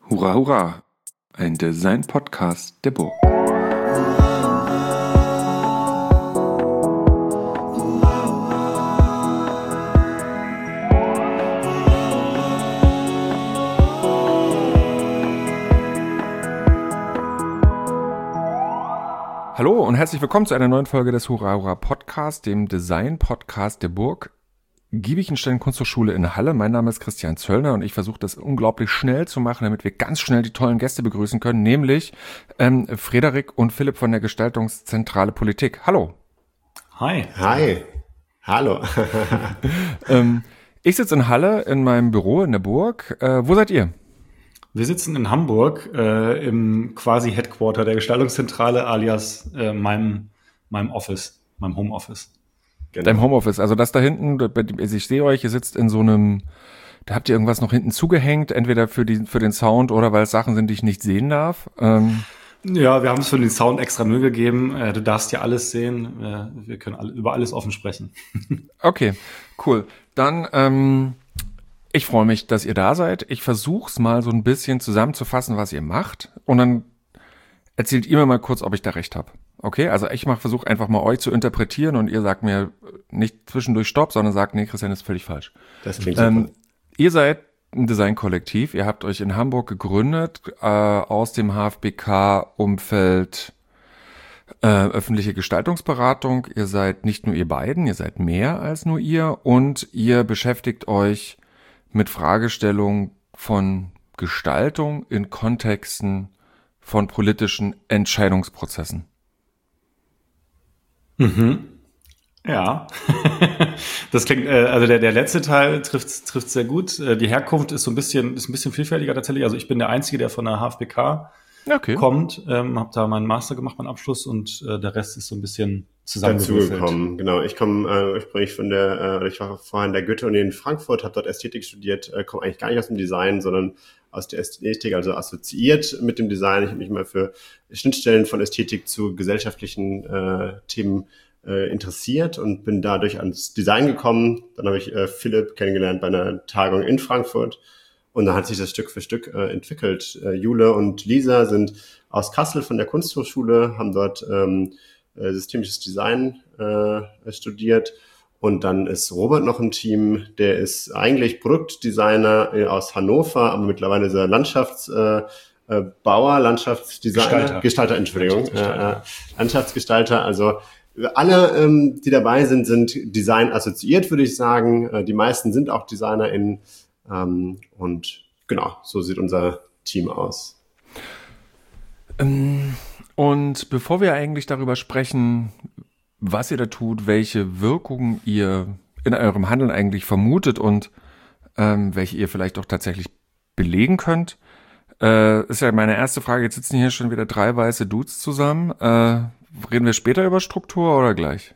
Hurra, hurra! Ein Design-Podcast der Burg. Hallo und herzlich willkommen zu einer neuen Folge des Hurra, hurra Podcast, dem Design-Podcast der Burg. Giebichenstein Kunsthochschule in Halle. Mein Name ist Christian Zöllner und ich versuche das unglaublich schnell zu machen, damit wir ganz schnell die tollen Gäste begrüßen können, nämlich Frederik und Philipp von der Gestaltungszentrale Politik. Hallo. Hi. Hi. Hallo. Ich sitze in Halle in meinem Büro in der Burg. Wo seid ihr? Wir sitzen in Hamburg im quasi Headquarter der Gestaltungszentrale alias meinem Office, meinem Homeoffice. Genau. Deinem Homeoffice, also das da hinten, ich sehe euch, ihr sitzt in so einem, da habt ihr irgendwas noch hinten zugehängt, entweder für den Sound oder weil es Sachen sind, die ich nicht sehen darf. Ja, wir haben es für den Sound extra Mühe gegeben. Du darfst ja alles sehen. Wir können über alles offen sprechen. Okay, cool. Dann, ich freue mich, dass ihr da seid. Ich versuche es mal so ein bisschen zusammenzufassen, was ihr macht. Und dann erzählt ihr mir mal kurz, ob ich da recht habe. Okay, also ich versuche einfach mal euch zu interpretieren und ihr sagt mir nicht zwischendurch Stopp, sondern sagt, nee, Christian, ist völlig falsch. Das klingt super. Ihr seid ein Designkollektiv, ihr habt euch in Hamburg gegründet, aus dem HFBK-Umfeld öffentliche Gestaltungsberatung. Ihr seid nicht nur ihr beiden, ihr seid mehr als nur ihr und ihr beschäftigt euch mit Fragestellungen von Gestaltung in Kontexten von politischen Entscheidungsprozessen. Mhm. Ja, das klingt, also der letzte Teil trifft sehr gut. Die Herkunft ist ein bisschen vielfältiger tatsächlich. Also ich bin der Einzige, der von der HFBK kommt, habe da meinen Master gemacht, meinen Abschluss und der Rest ist so ein bisschen zusammengewürfelt. Dazugekommen, genau. Ich komme ursprünglich ich war vorher in der Goethe-Uni in Frankfurt, habe dort Ästhetik studiert, komme eigentlich gar nicht aus dem Design, sondern aus der Ästhetik, also assoziiert mit dem Design. Ich habe mich mal für Schnittstellen von Ästhetik zu gesellschaftlichen Themen interessiert und bin dadurch ans Design gekommen. Dann habe ich Philipp kennengelernt bei einer Tagung in Frankfurt und dann hat sich das Stück für Stück entwickelt. Jule und Lisa sind aus Kassel von der Kunsthochschule, haben dort systemisches Design studiert. Und dann ist Robert noch im Team, der ist eigentlich Produktdesigner aus Hannover, aber mittlerweile ist er Landschaftsgestalter, Entschuldigung. Landschaftsgestalter, also alle, die dabei sind Design assoziiert, würde ich sagen. Die meisten sind auch DesignerInnen. Und genau, so sieht unser Team aus. Und bevor wir eigentlich darüber sprechen, was ihr da tut, welche Wirkungen ihr in eurem Handeln eigentlich vermutet und welche ihr vielleicht auch tatsächlich belegen könnt, ist ja meine erste Frage. Jetzt sitzen hier schon wieder 3 weiße Dudes zusammen. Reden wir später über Struktur oder gleich?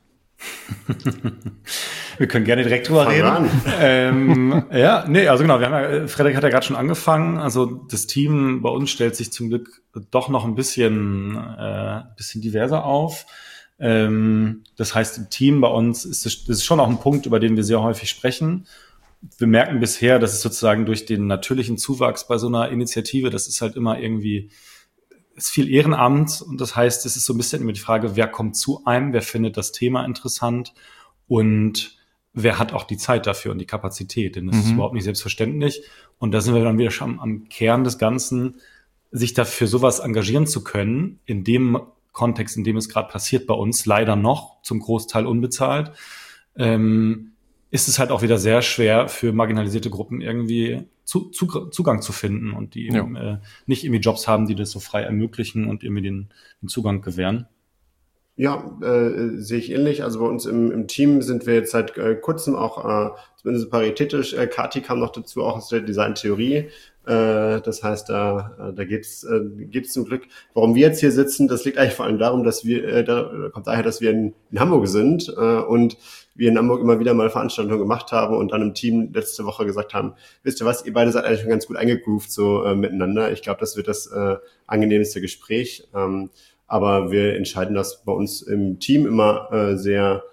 Wir können gerne direkt drüber reden. Also genau, Frederik hat ja gerade schon angefangen. Also das Team bei uns stellt sich zum Glück doch noch ein bisschen diverser auf. Das heißt, im Team bei uns das ist schon auch ein Punkt, über den wir sehr häufig sprechen. Wir merken bisher, dass es sozusagen durch den natürlichen Zuwachs bei so einer Initiative, das ist halt immer irgendwie, ist viel Ehrenamt und das heißt, es ist so ein bisschen immer die Frage, wer kommt zu einem, wer findet das Thema interessant und wer hat auch die Zeit dafür und die Kapazität, denn das ist überhaupt nicht selbstverständlich. Und da sind wir dann wieder schon am Kern des Ganzen, sich dafür sowas engagieren zu können, in dem Kontext, in dem es gerade passiert bei uns, leider noch zum Großteil unbezahlt, ist es halt auch wieder sehr schwer für marginalisierte Gruppen irgendwie Zugang zu finden und die eben, nicht irgendwie Jobs haben, die das so frei ermöglichen und irgendwie den Zugang gewähren. Ja, sehe ich ähnlich. Also bei uns im Team sind wir jetzt seit kurzem auch zumindest paritätisch. Kati kam noch dazu, auch aus der Designtheorie. Das heißt, da geht's zum Glück. Warum wir jetzt hier sitzen, das liegt eigentlich vor allem darum, dass kommt daher, dass wir in Hamburg sind und wir in Hamburg immer wieder mal Veranstaltungen gemacht haben und dann im Team letzte Woche gesagt haben, wisst ihr was, ihr beide seid eigentlich schon ganz gut eingegroovt so miteinander. Ich glaube, das wird das angenehmste Gespräch. Aber wir entscheiden das bei uns im Team immer sehr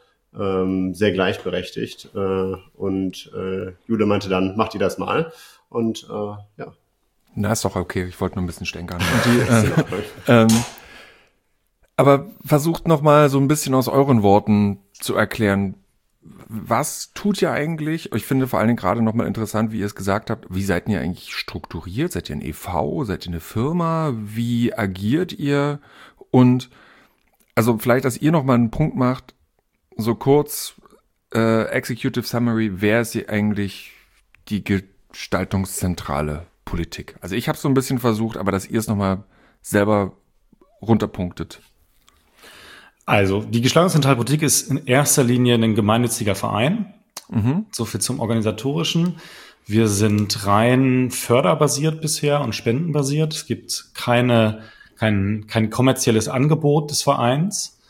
gleichberechtigt. Und Jule meinte dann, macht ihr das mal. Und ja. Na, ist doch okay. Ich wollte nur ein bisschen stänkern. Aber versucht noch mal so ein bisschen aus euren Worten zu erklären, was tut ihr eigentlich? Ich finde vor allen Dingen gerade noch mal interessant, wie ihr es gesagt habt. Wie seid ihr eigentlich strukturiert? Seid ihr ein e.V.? Seid ihr eine Firma? Wie agiert ihr? Und also vielleicht, dass ihr noch mal einen Punkt macht, so kurz Executive Summary, wer ist hier eigentlich die gestaltungszentrale Politik? Also ich habe es so ein bisschen versucht, aber dass ihr es noch mal selber runterpunktet. Also, die gestaltungszentrale Politik ist in erster Linie ein gemeinnütziger Verein. So viel zum Organisatorischen. Wir sind rein förderbasiert bisher und spendenbasiert. Es gibt kein kommerzielles Angebot des Vereins.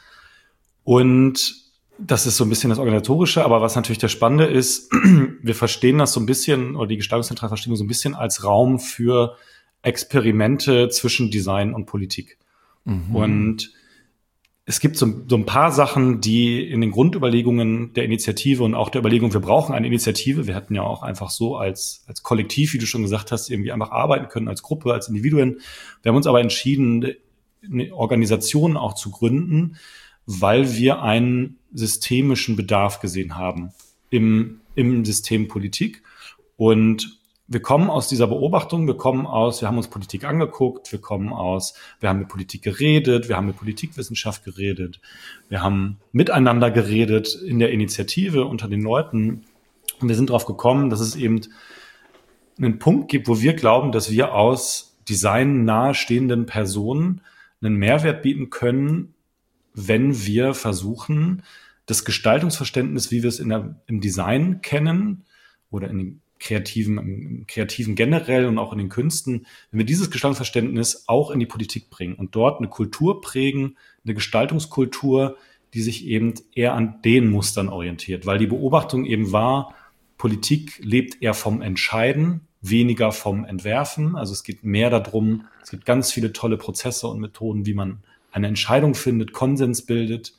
Und das ist so ein bisschen das Organisatorische. Aber was natürlich das Spannende ist, wir verstehen das so ein bisschen, oder die Gestaltungszentrale verstehen wir so ein bisschen als Raum für Experimente zwischen Design und Politik. Und es gibt so ein paar Sachen, die in den Grundüberlegungen der Initiative und auch der Überlegung, wir brauchen eine Initiative. Wir hätten ja auch einfach so als Kollektiv, wie du schon gesagt hast, irgendwie einfach arbeiten können, als Gruppe, als Individuen. Wir haben uns aber entschieden, eine Organisation auch zu gründen, weil wir einen systemischen Bedarf gesehen haben im System Politik. Und wir kommen aus dieser Beobachtung, wir haben uns Politik angeguckt, wir haben mit Politik geredet, wir haben mit Politikwissenschaft geredet, wir haben miteinander geredet in der Initiative unter den Leuten. Und wir sind darauf gekommen, dass es eben einen Punkt gibt, wo wir glauben, dass wir aus Design nahestehenden Personen einen Mehrwert bieten können, wenn wir versuchen, das Gestaltungsverständnis, wie wir es im Design kennen oder im Kreativen generell und auch in den Künsten, wenn wir dieses Gestaltungsverständnis auch in die Politik bringen und dort eine Kultur prägen, eine Gestaltungskultur, die sich eben eher an den Mustern orientiert, weil die Beobachtung eben war, Politik lebt eher vom Entscheiden, weniger vom Entwerfen. Also es geht mehr darum, es gibt ganz viele tolle Prozesse und Methoden, wie man eine Entscheidung findet, Konsens bildet.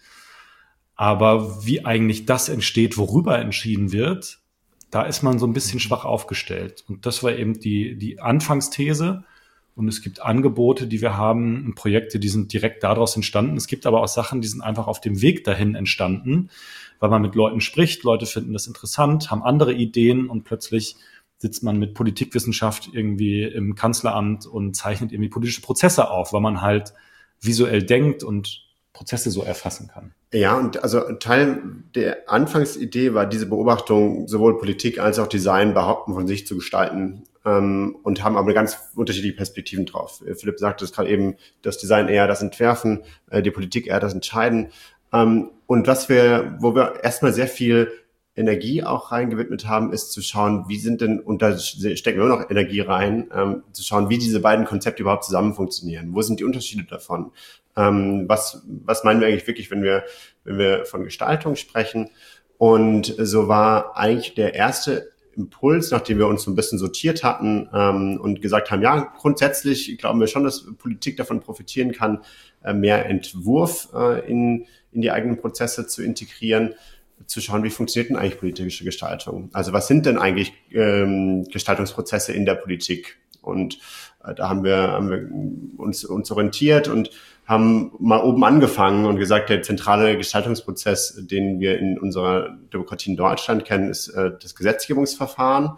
Aber wie eigentlich das entsteht, worüber entschieden wird, da ist man so ein bisschen schwach aufgestellt. Und das war eben die Anfangsthese. Und es gibt Angebote, die wir haben, und Projekte, die sind direkt daraus entstanden. Es gibt aber auch Sachen, die sind einfach auf dem Weg dahin entstanden, weil man mit Leuten spricht. Leute finden das interessant, haben andere Ideen und plötzlich sitzt man mit Politikwissenschaft irgendwie im Kanzleramt und zeichnet irgendwie politische Prozesse auf, weil man halt visuell denkt und Prozesse so erfassen kann. Ja, und also Teil der Anfangsidee war diese Beobachtung, sowohl Politik als auch Design behaupten von sich zu gestalten und haben aber ganz unterschiedliche Perspektiven drauf. Philipp sagte es gerade eben, das Design eher das Entwerfen, die Politik eher das Entscheiden. Und wo wir erstmal sehr viel Energie auch reingewidmet haben, ist zu schauen, und da stecken wir noch Energie rein, zu schauen, wie diese beiden Konzepte überhaupt zusammen funktionieren. Wo sind die Unterschiede davon? Was meinen wir eigentlich wirklich, wenn wir von Gestaltung sprechen? Und so war eigentlich der erste Impuls, nachdem wir uns so ein bisschen sortiert hatten und gesagt haben, ja, grundsätzlich glauben wir schon, dass Politik davon profitieren kann, mehr Entwurf in die eigenen Prozesse zu integrieren, zu schauen, wie funktioniert denn eigentlich politische Gestaltung? Also was sind denn eigentlich Gestaltungsprozesse in der Politik? Und da haben wir uns orientiert und haben mal oben angefangen und gesagt, der zentrale Gestaltungsprozess, den wir in unserer Demokratie in Deutschland kennen, ist das Gesetzgebungsverfahren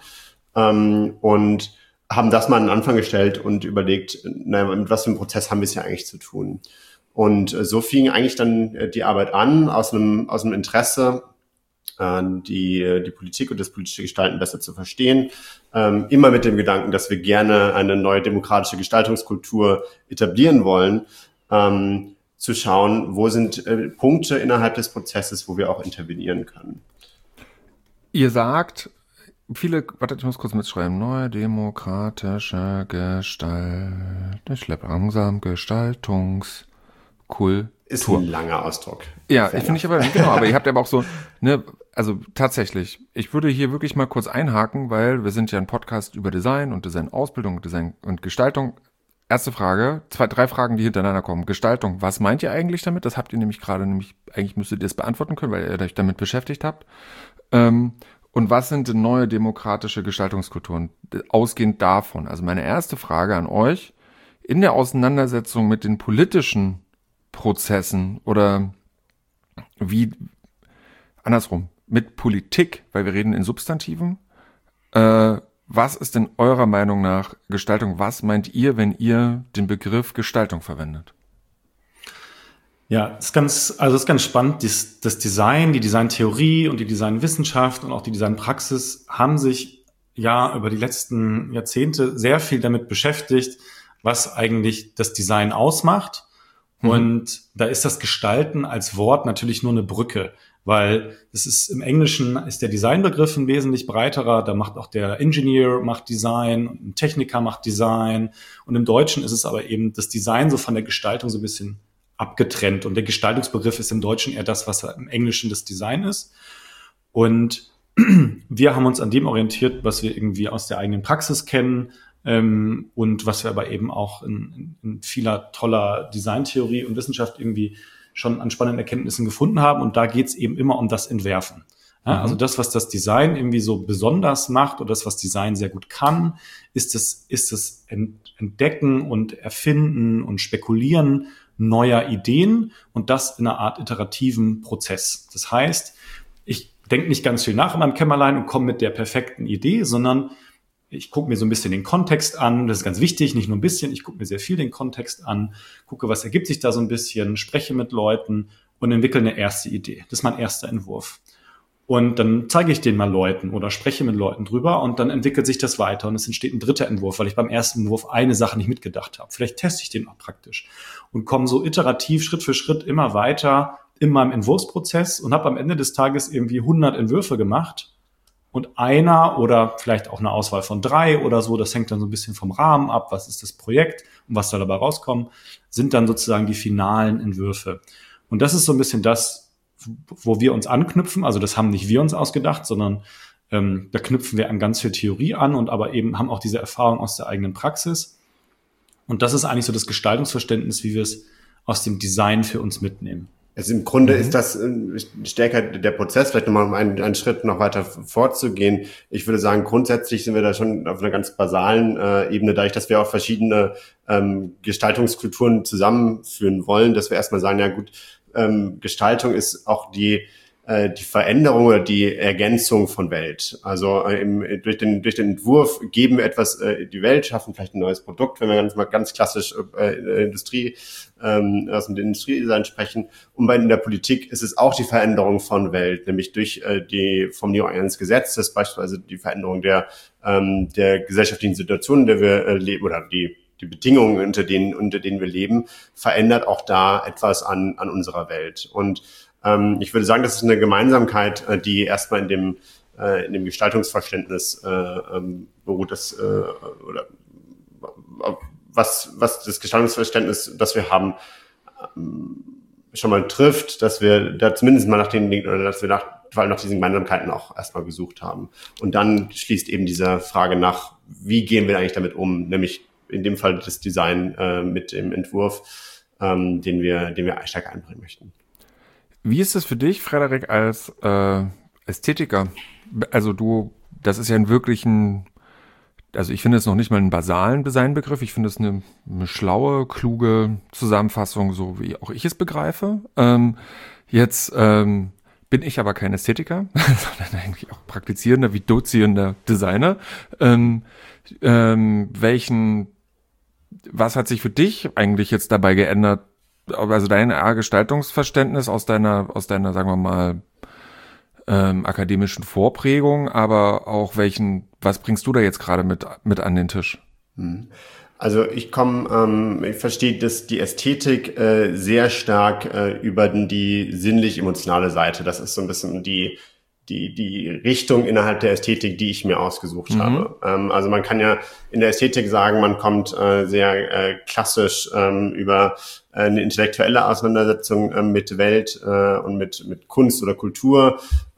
und haben das mal an den Anfang gestellt und überlegt, mit was für einem Prozess haben wir es ja eigentlich zu tun? Und so fing eigentlich dann die Arbeit an, aus einem Interesse, die Politik und das politische Gestalten besser zu verstehen, immer mit dem Gedanken, dass wir gerne eine neue demokratische Gestaltungskultur etablieren wollen, zu schauen, wo sind Punkte innerhalb des Prozesses, wo wir auch intervenieren können. Ihr sagt, ich muss kurz mitschreiben, neue demokratische Gestaltungskultur. Ist ein langer Ausdruck. Ja, finde ich aber, genau, aber ihr habt aber auch so, also tatsächlich, ich würde hier wirklich mal kurz einhaken, weil wir sind ja ein Podcast über Design und Designausbildung, Design und Gestaltung. Erste Frage, 3 Fragen, die hintereinander kommen. Gestaltung, was meint ihr eigentlich damit? Das habt ihr nämlich gerade, eigentlich müsstet ihr es beantworten können, weil ihr euch damit beschäftigt habt. Und was sind denn neue demokratische Gestaltungskulturen? Ausgehend davon. Also meine erste Frage an euch, in der Auseinandersetzung mit den politischen Prozessen oder andersrum, mit Politik, weil wir reden in Substantiven, was ist in eurer Meinung nach Gestaltung? Was meint ihr, wenn ihr den Begriff Gestaltung verwendet? Ja, ist ganz spannend. Das Design, die Designtheorie und die Designwissenschaft und auch die Designpraxis haben sich ja über die letzten Jahrzehnte sehr viel damit beschäftigt, was eigentlich das Design ausmacht. Und da ist das Gestalten als Wort natürlich nur eine Brücke, weil es ist im Englischen ist der Designbegriff ein wesentlich breiterer. Da macht auch der Engineer macht Design, ein Techniker macht Design. Und im Deutschen ist es aber eben das Design so von der Gestaltung so ein bisschen abgetrennt. Und der Gestaltungsbegriff ist im Deutschen eher das, was im Englischen das Design ist. Und wir haben uns an dem orientiert, was wir irgendwie aus der eigenen Praxis kennen, und was wir aber eben auch in vieler toller Designtheorie und Wissenschaft irgendwie schon an spannenden Erkenntnissen gefunden haben. Und da geht's eben immer um das Entwerfen. Ja, also das, was das Design irgendwie so besonders macht oder das, was Design sehr gut kann, ist das Entdecken und Erfinden und Spekulieren neuer Ideen und das in einer Art iterativen Prozess. Das heißt, ich denke nicht ganz viel nach in meinem Kämmerlein und komme mit der perfekten Idee, sondern ich gucke mir so ein bisschen den Kontext an, das ist ganz wichtig, nicht nur ein bisschen, ich gucke mir sehr viel den Kontext an, gucke, was ergibt sich da so ein bisschen, spreche mit Leuten und entwickle eine erste Idee. Das ist mein erster Entwurf. Und dann zeige ich den mal Leuten oder spreche mit Leuten drüber und dann entwickelt sich das weiter und es entsteht ein dritter Entwurf, weil ich beim ersten Entwurf eine Sache nicht mitgedacht habe. Vielleicht teste ich den auch praktisch und komme so iterativ Schritt für Schritt immer weiter in meinem Entwurfsprozess und habe am Ende des Tages irgendwie 100 Entwürfe gemacht. Und einer oder vielleicht auch eine Auswahl von 3 oder so, das hängt dann so ein bisschen vom Rahmen ab, was ist das Projekt und was soll dabei rauskommen, sind dann sozusagen die finalen Entwürfe. Und das ist so ein bisschen das, wo wir uns anknüpfen. Also das haben nicht wir uns ausgedacht, sondern da knüpfen wir an ganz viel Theorie an und aber eben haben auch diese Erfahrung aus der eigenen Praxis. Und das ist eigentlich so das Gestaltungsverständnis, wie wir es aus dem Design für uns mitnehmen. Also im Grunde ist das stärker der Prozess, vielleicht nochmal um einen Schritt noch weiter vorzugehen. Ich würde sagen, grundsätzlich sind wir da schon auf einer ganz basalen Ebene, dadurch, dass wir auch verschiedene Gestaltungskulturen zusammenführen wollen, dass wir erstmal sagen, ja gut, Gestaltung ist auch die Veränderung oder die Ergänzung von Welt. Also durch den Entwurf geben wir etwas die Welt, schaffen vielleicht ein neues Produkt, wenn wir ganz klassisch Industrie aus dem Industriedesign sprechen. Und in der Politik ist es auch die Veränderung von Welt, nämlich durch die Formulierung eines Gesetzes, beispielsweise die Veränderung der gesellschaftlichen Situation, in der wir leben, oder die Bedingungen, unter denen wir leben, verändert auch da etwas an unserer Welt. Und ich würde sagen, das ist eine Gemeinsamkeit, die erstmal in dem Gestaltungsverständnis beruht, oder was das Gestaltungsverständnis, das wir haben, schon mal trifft, dass wir da zumindest mal nach diesen Gemeinsamkeiten auch erstmal gesucht haben. Und dann schließt eben diese Frage nach, wie gehen wir eigentlich damit um, nämlich in dem Fall das Design mit dem Entwurf, den wir stärker einbringen möchten. Wie ist es für dich, Frederik, als Ästhetiker? Also das ist ja also ich finde es noch nicht mal einen basalen Designbegriff. Ich finde es eine schlaue, kluge Zusammenfassung, so wie auch ich es begreife. Jetzt bin ich aber kein Ästhetiker, sondern eigentlich auch praktizierender wie dozierender Designer. Was hat sich für dich eigentlich jetzt dabei geändert? Also dein Gestaltungsverständnis aus deiner, sagen wir mal, akademischen Vorprägung, aber auch was bringst du da jetzt gerade mit an den Tisch? Also ich verstehe die Ästhetik sehr stark über die sinnlich-emotionale Seite. Das ist so ein bisschen die Richtung innerhalb der Ästhetik, die ich mir ausgesucht habe. Also man kann ja in der Ästhetik sagen, man kommt sehr klassisch über eine intellektuelle Auseinandersetzung mit Welt und mit Kunst oder Kultur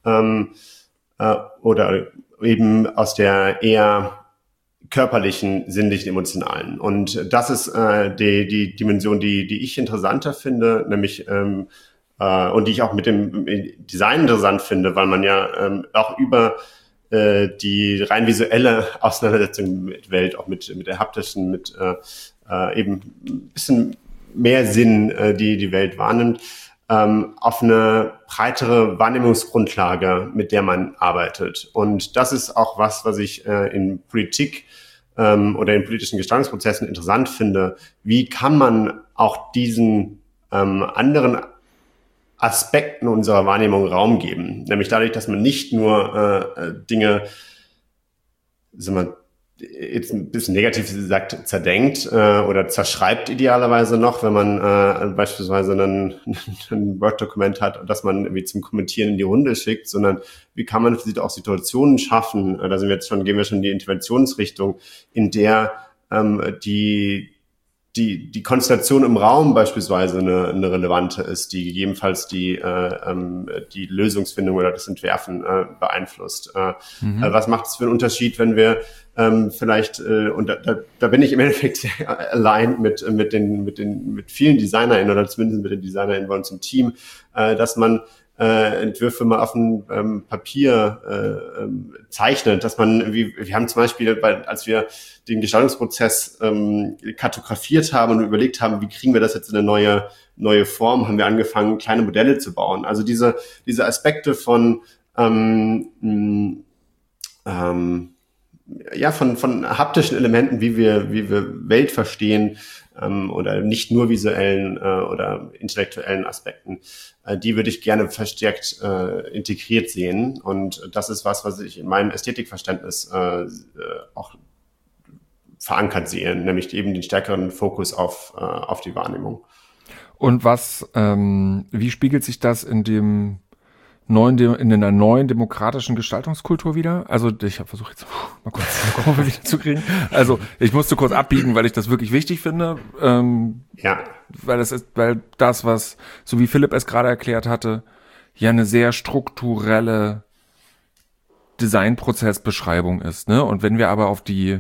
oder eben aus der eher körperlichen, sinnlichen, emotionalen. Und das ist die Dimension, die ich interessanter finde, nämlich und die ich auch mit dem Design interessant finde, weil man ja auch über die rein visuelle Auseinandersetzung mit Welt, auch mit der haptischen, mit eben ein bisschen mehr Sinn, die Welt wahrnimmt, auf eine breitere Wahrnehmungsgrundlage, mit der man arbeitet. Und das ist auch was ich in Politik oder in politischen Gestaltungsprozessen interessant finde. Wie kann man auch diesen anderen Aspekten unserer Wahrnehmung Raum geben? Nämlich dadurch, dass man nicht nur Dinge, sagen wir, jetzt ein bisschen negativ gesagt, zerdenkt oder zerschreibt idealerweise noch, wenn man beispielsweise ein Word-Dokument hat, das man irgendwie zum Kommentieren in die Runde schickt, sondern wie kann man auch Situationen schaffen, da gehen wir schon in die Interventionsrichtung, in der die Konstellation im Raum beispielsweise eine relevante ist, die gegebenenfalls die Lösungsfindung oder das Entwerfen beeinflusst. Was macht es für einen Unterschied, wenn wir vielleicht, und da bin ich im Endeffekt sehr allein mit vielen DesignerInnen oder zumindest mit den DesignerInnen bei uns im Team, dass man Entwürfe mal auf dem Papier zeichnet, dass man, wir haben zum Beispiel, als wir den Gestaltungsprozess kartografiert haben und überlegt haben, wie kriegen wir das jetzt in eine neue Form, haben wir angefangen, kleine Modelle zu bauen. Also diese Aspekte von von haptischen Elementen, wie wir Welt verstehen, oder nicht nur visuellen oder intellektuellen Aspekten, die würde ich gerne verstärkt integriert sehen. Und das ist was ich in meinem Ästhetikverständnis auch verankert sehe, nämlich eben den stärkeren Fokus auf die Wahrnehmung. Und wie spiegelt sich das in einer neuen demokratischen Gestaltungskultur wieder? Also ich habe versucht jetzt mal kurz eine Kurve wieder zu kriegen. Also ich musste kurz abbiegen, weil ich das wirklich wichtig finde. Weil das, was, so wie Philipp es gerade erklärt hatte, ja eine sehr strukturelle Designprozessbeschreibung ist, ne? Und wenn wir aber auf die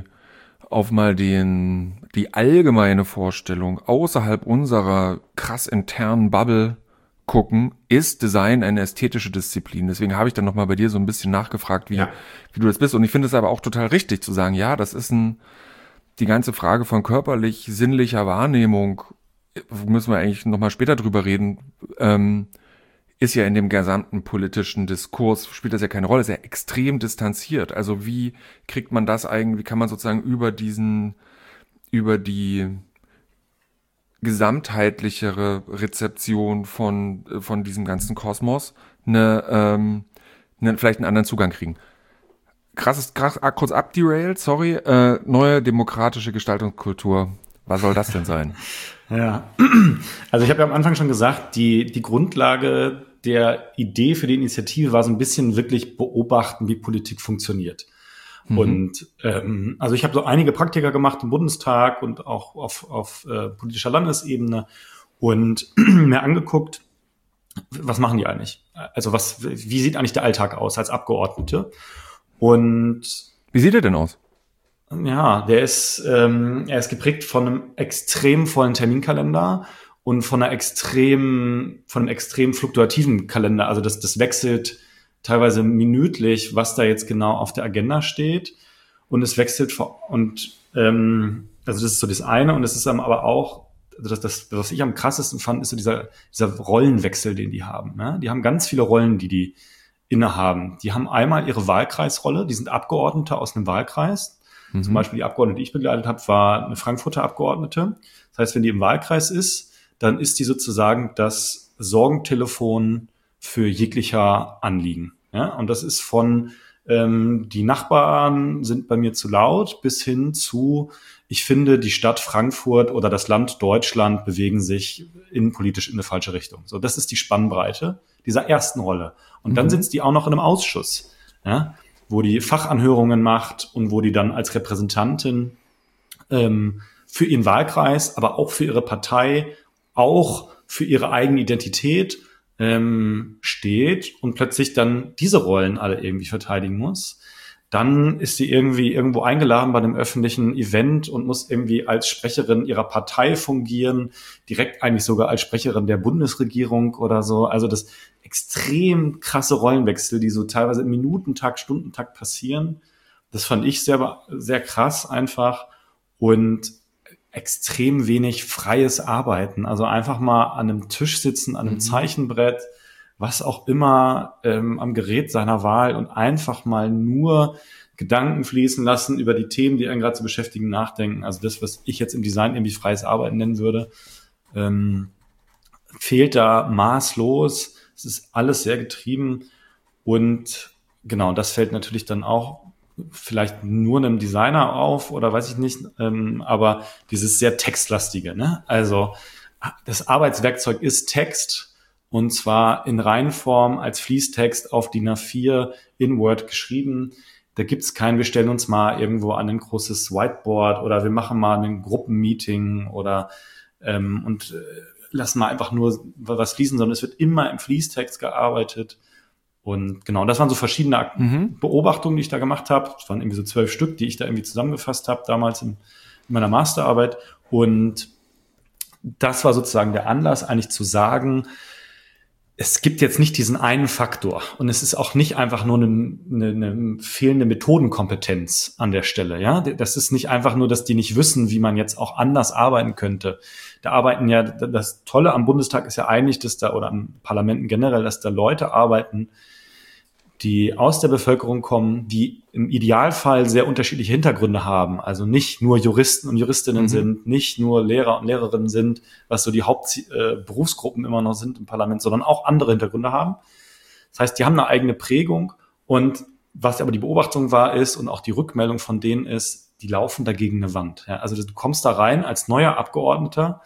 allgemeine Vorstellung außerhalb unserer krass internen Bubble gucken, ist Design eine ästhetische Disziplin. Deswegen habe ich dann nochmal bei dir so ein bisschen nachgefragt, wie du das bist. Und ich finde es aber auch total richtig zu sagen, ja, das ist die ganze Frage von körperlich-sinnlicher Wahrnehmung, müssen wir eigentlich nochmal später drüber reden, ist ja in dem gesamten politischen Diskurs, spielt das ja keine Rolle, ist ja extrem distanziert. Also wie kriegt man das eigentlich, wie kann man sozusagen über die gesamtheitlichere Rezeption von diesem ganzen Kosmos vielleicht einen anderen Zugang kriegen. Krass, kurz abderailed, sorry. Neue demokratische Gestaltungskultur. Was soll das denn sein? Ja, also ich habe ja am Anfang schon gesagt, die Grundlage der Idee für die Initiative war so ein bisschen wirklich beobachten, wie Politik funktioniert. Und also ich habe so einige Praktika gemacht im Bundestag und auch auf politischer Landesebene und mir angeguckt, was machen die eigentlich? Also wie sieht eigentlich der Alltag aus als Abgeordnete? Und wie sieht er denn aus? Ja, er ist geprägt von einem extrem vollen Terminkalender und von einem extrem fluktuativen Kalender. Also das wechselt teilweise minütlich, was da jetzt genau auf der Agenda steht. Und es wechselt also das ist so das eine. Und es ist aber auch, also das, was ich am krassesten fand, ist so dieser Rollenwechsel, den die haben. Ne? Die haben ganz viele Rollen, die innehaben. Die haben einmal ihre Wahlkreisrolle, die sind Abgeordnete aus einem Wahlkreis. Zum Beispiel die Abgeordnete, die ich begleitet habe, war eine Frankfurter Abgeordnete. Das heißt, wenn die im Wahlkreis ist, dann ist die sozusagen das Sorgentelefon für jeglicher Anliegen. Ja? Und das ist von die Nachbarn sind bei mir zu laut bis hin zu, ich finde, die Stadt Frankfurt oder das Land Deutschland bewegen sich innenpolitisch in eine falsche Richtung. So, das ist die Spannbreite dieser ersten Rolle. Und dann sitzt die auch noch in einem Ausschuss, ja, wo die Fachanhörungen macht und wo die dann als Repräsentantin für ihren Wahlkreis, aber auch für ihre Partei, auch für ihre eigene Identität steht und plötzlich dann diese Rollen alle irgendwie verteidigen muss. dann ist sie irgendwie irgendwo eingeladen bei einem öffentlichen Event und muss irgendwie als Sprecherin ihrer Partei fungieren, direkt eigentlich sogar als Sprecherin der Bundesregierung oder so. Also das extrem krasse Rollenwechsel, die so teilweise im Minutentakt, Stundentakt passieren. Das fand ich sehr, sehr krass einfach und extrem wenig freies Arbeiten. Also einfach mal an einem Tisch sitzen, an einem Zeichenbrett, was auch immer, am Gerät seiner Wahl und einfach mal nur Gedanken fließen lassen über die Themen, die einen gerade zu beschäftigen, nachdenken. Also das, was ich jetzt im Design irgendwie freies Arbeiten nennen würde, fehlt da maßlos. Es ist alles sehr getrieben und genau, das fällt natürlich dann auch vielleicht nur einem Designer auf oder weiß ich nicht, aber dieses sehr textlastige, ne? Also das Arbeitswerkzeug ist Text und zwar in Reinform als Fließtext auf DIN A4 in Word geschrieben. Da gibt's kein, wir stellen uns mal irgendwo an ein großes Whiteboard oder wir machen mal ein Gruppenmeeting oder lassen mal einfach nur was fließen, sondern es wird immer im Fließtext gearbeitet. Und genau, das waren so verschiedene Beobachtungen, die ich da gemacht habe. Es waren irgendwie so 12 Stück, die ich da irgendwie zusammengefasst habe, damals in meiner Masterarbeit. Und das war sozusagen der Anlass, eigentlich zu sagen, es gibt jetzt nicht diesen einen Faktor. Und es ist auch nicht einfach nur eine fehlende Methodenkompetenz an der Stelle. Ja, das ist nicht einfach nur, dass die nicht wissen, wie man jetzt auch anders arbeiten könnte. Da arbeiten ja, das Tolle am Bundestag ist ja eigentlich, dass da, oder an Parlamenten generell, dass da Leute arbeiten, die aus der Bevölkerung kommen, die im Idealfall sehr unterschiedliche Hintergründe haben. Also nicht nur Juristen und Juristinnen sind, nicht nur Lehrer und Lehrerinnen sind, was so die Hauptberufsgruppen immer noch sind im Parlament, sondern auch andere Hintergründe haben. Das heißt, die haben eine eigene Prägung und was aber die Beobachtung war ist und auch die Rückmeldung von denen ist, die laufen dagegen eine Wand. Ja, also du kommst da rein als neuer Abgeordnete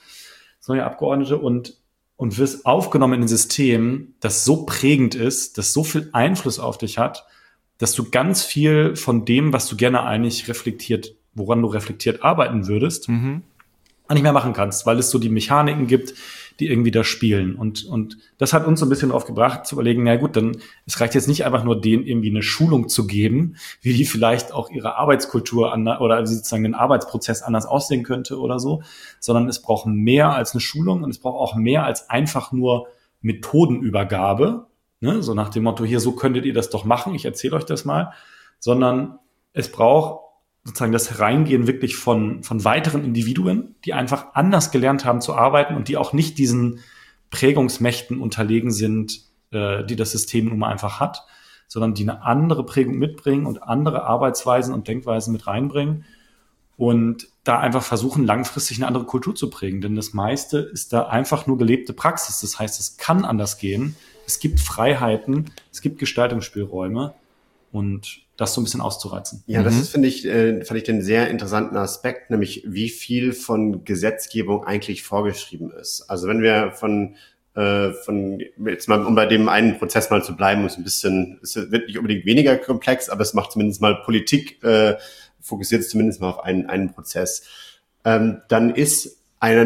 und wirst aufgenommen in ein System, das so prägend ist, das so viel Einfluss auf dich hat, dass du ganz viel von dem, was du gerne eigentlich woran du reflektiert arbeiten würdest, nicht mehr machen kannst, weil es so die Mechaniken gibt, die irgendwie da spielen. Und das hat uns so ein bisschen darauf gebracht, zu überlegen, na gut, dann es reicht jetzt nicht einfach nur denen irgendwie eine Schulung zu geben, wie die vielleicht auch ihre Arbeitskultur oder sozusagen den Arbeitsprozess anders aussehen könnte oder so, sondern es braucht mehr als eine Schulung und es braucht auch mehr als einfach nur Methodenübergabe, ne? So nach dem Motto, hier, so könntet ihr das doch machen, ich erzähle euch das mal, sondern es braucht sozusagen das Hereingehen wirklich von weiteren Individuen, die einfach anders gelernt haben zu arbeiten und die auch nicht diesen Prägungsmächten unterlegen sind, die das System nun mal einfach hat, sondern die eine andere Prägung mitbringen und andere Arbeitsweisen und Denkweisen mit reinbringen und da einfach versuchen, langfristig eine andere Kultur zu prägen. Denn das meiste ist da einfach nur gelebte Praxis. Das heißt, es kann anders gehen. Es gibt Freiheiten, es gibt Gestaltungsspielräume und das so ein bisschen auszureizen. Ja, das ist, fand ich den sehr interessanten Aspekt, nämlich wie viel von Gesetzgebung eigentlich vorgeschrieben ist. Also wenn wir von jetzt mal, um bei dem einen Prozess mal zu bleiben, es wird nicht unbedingt weniger komplex, aber es macht zumindest mal Politik, fokussiert es zumindest mal auf einen Prozess. Dann ist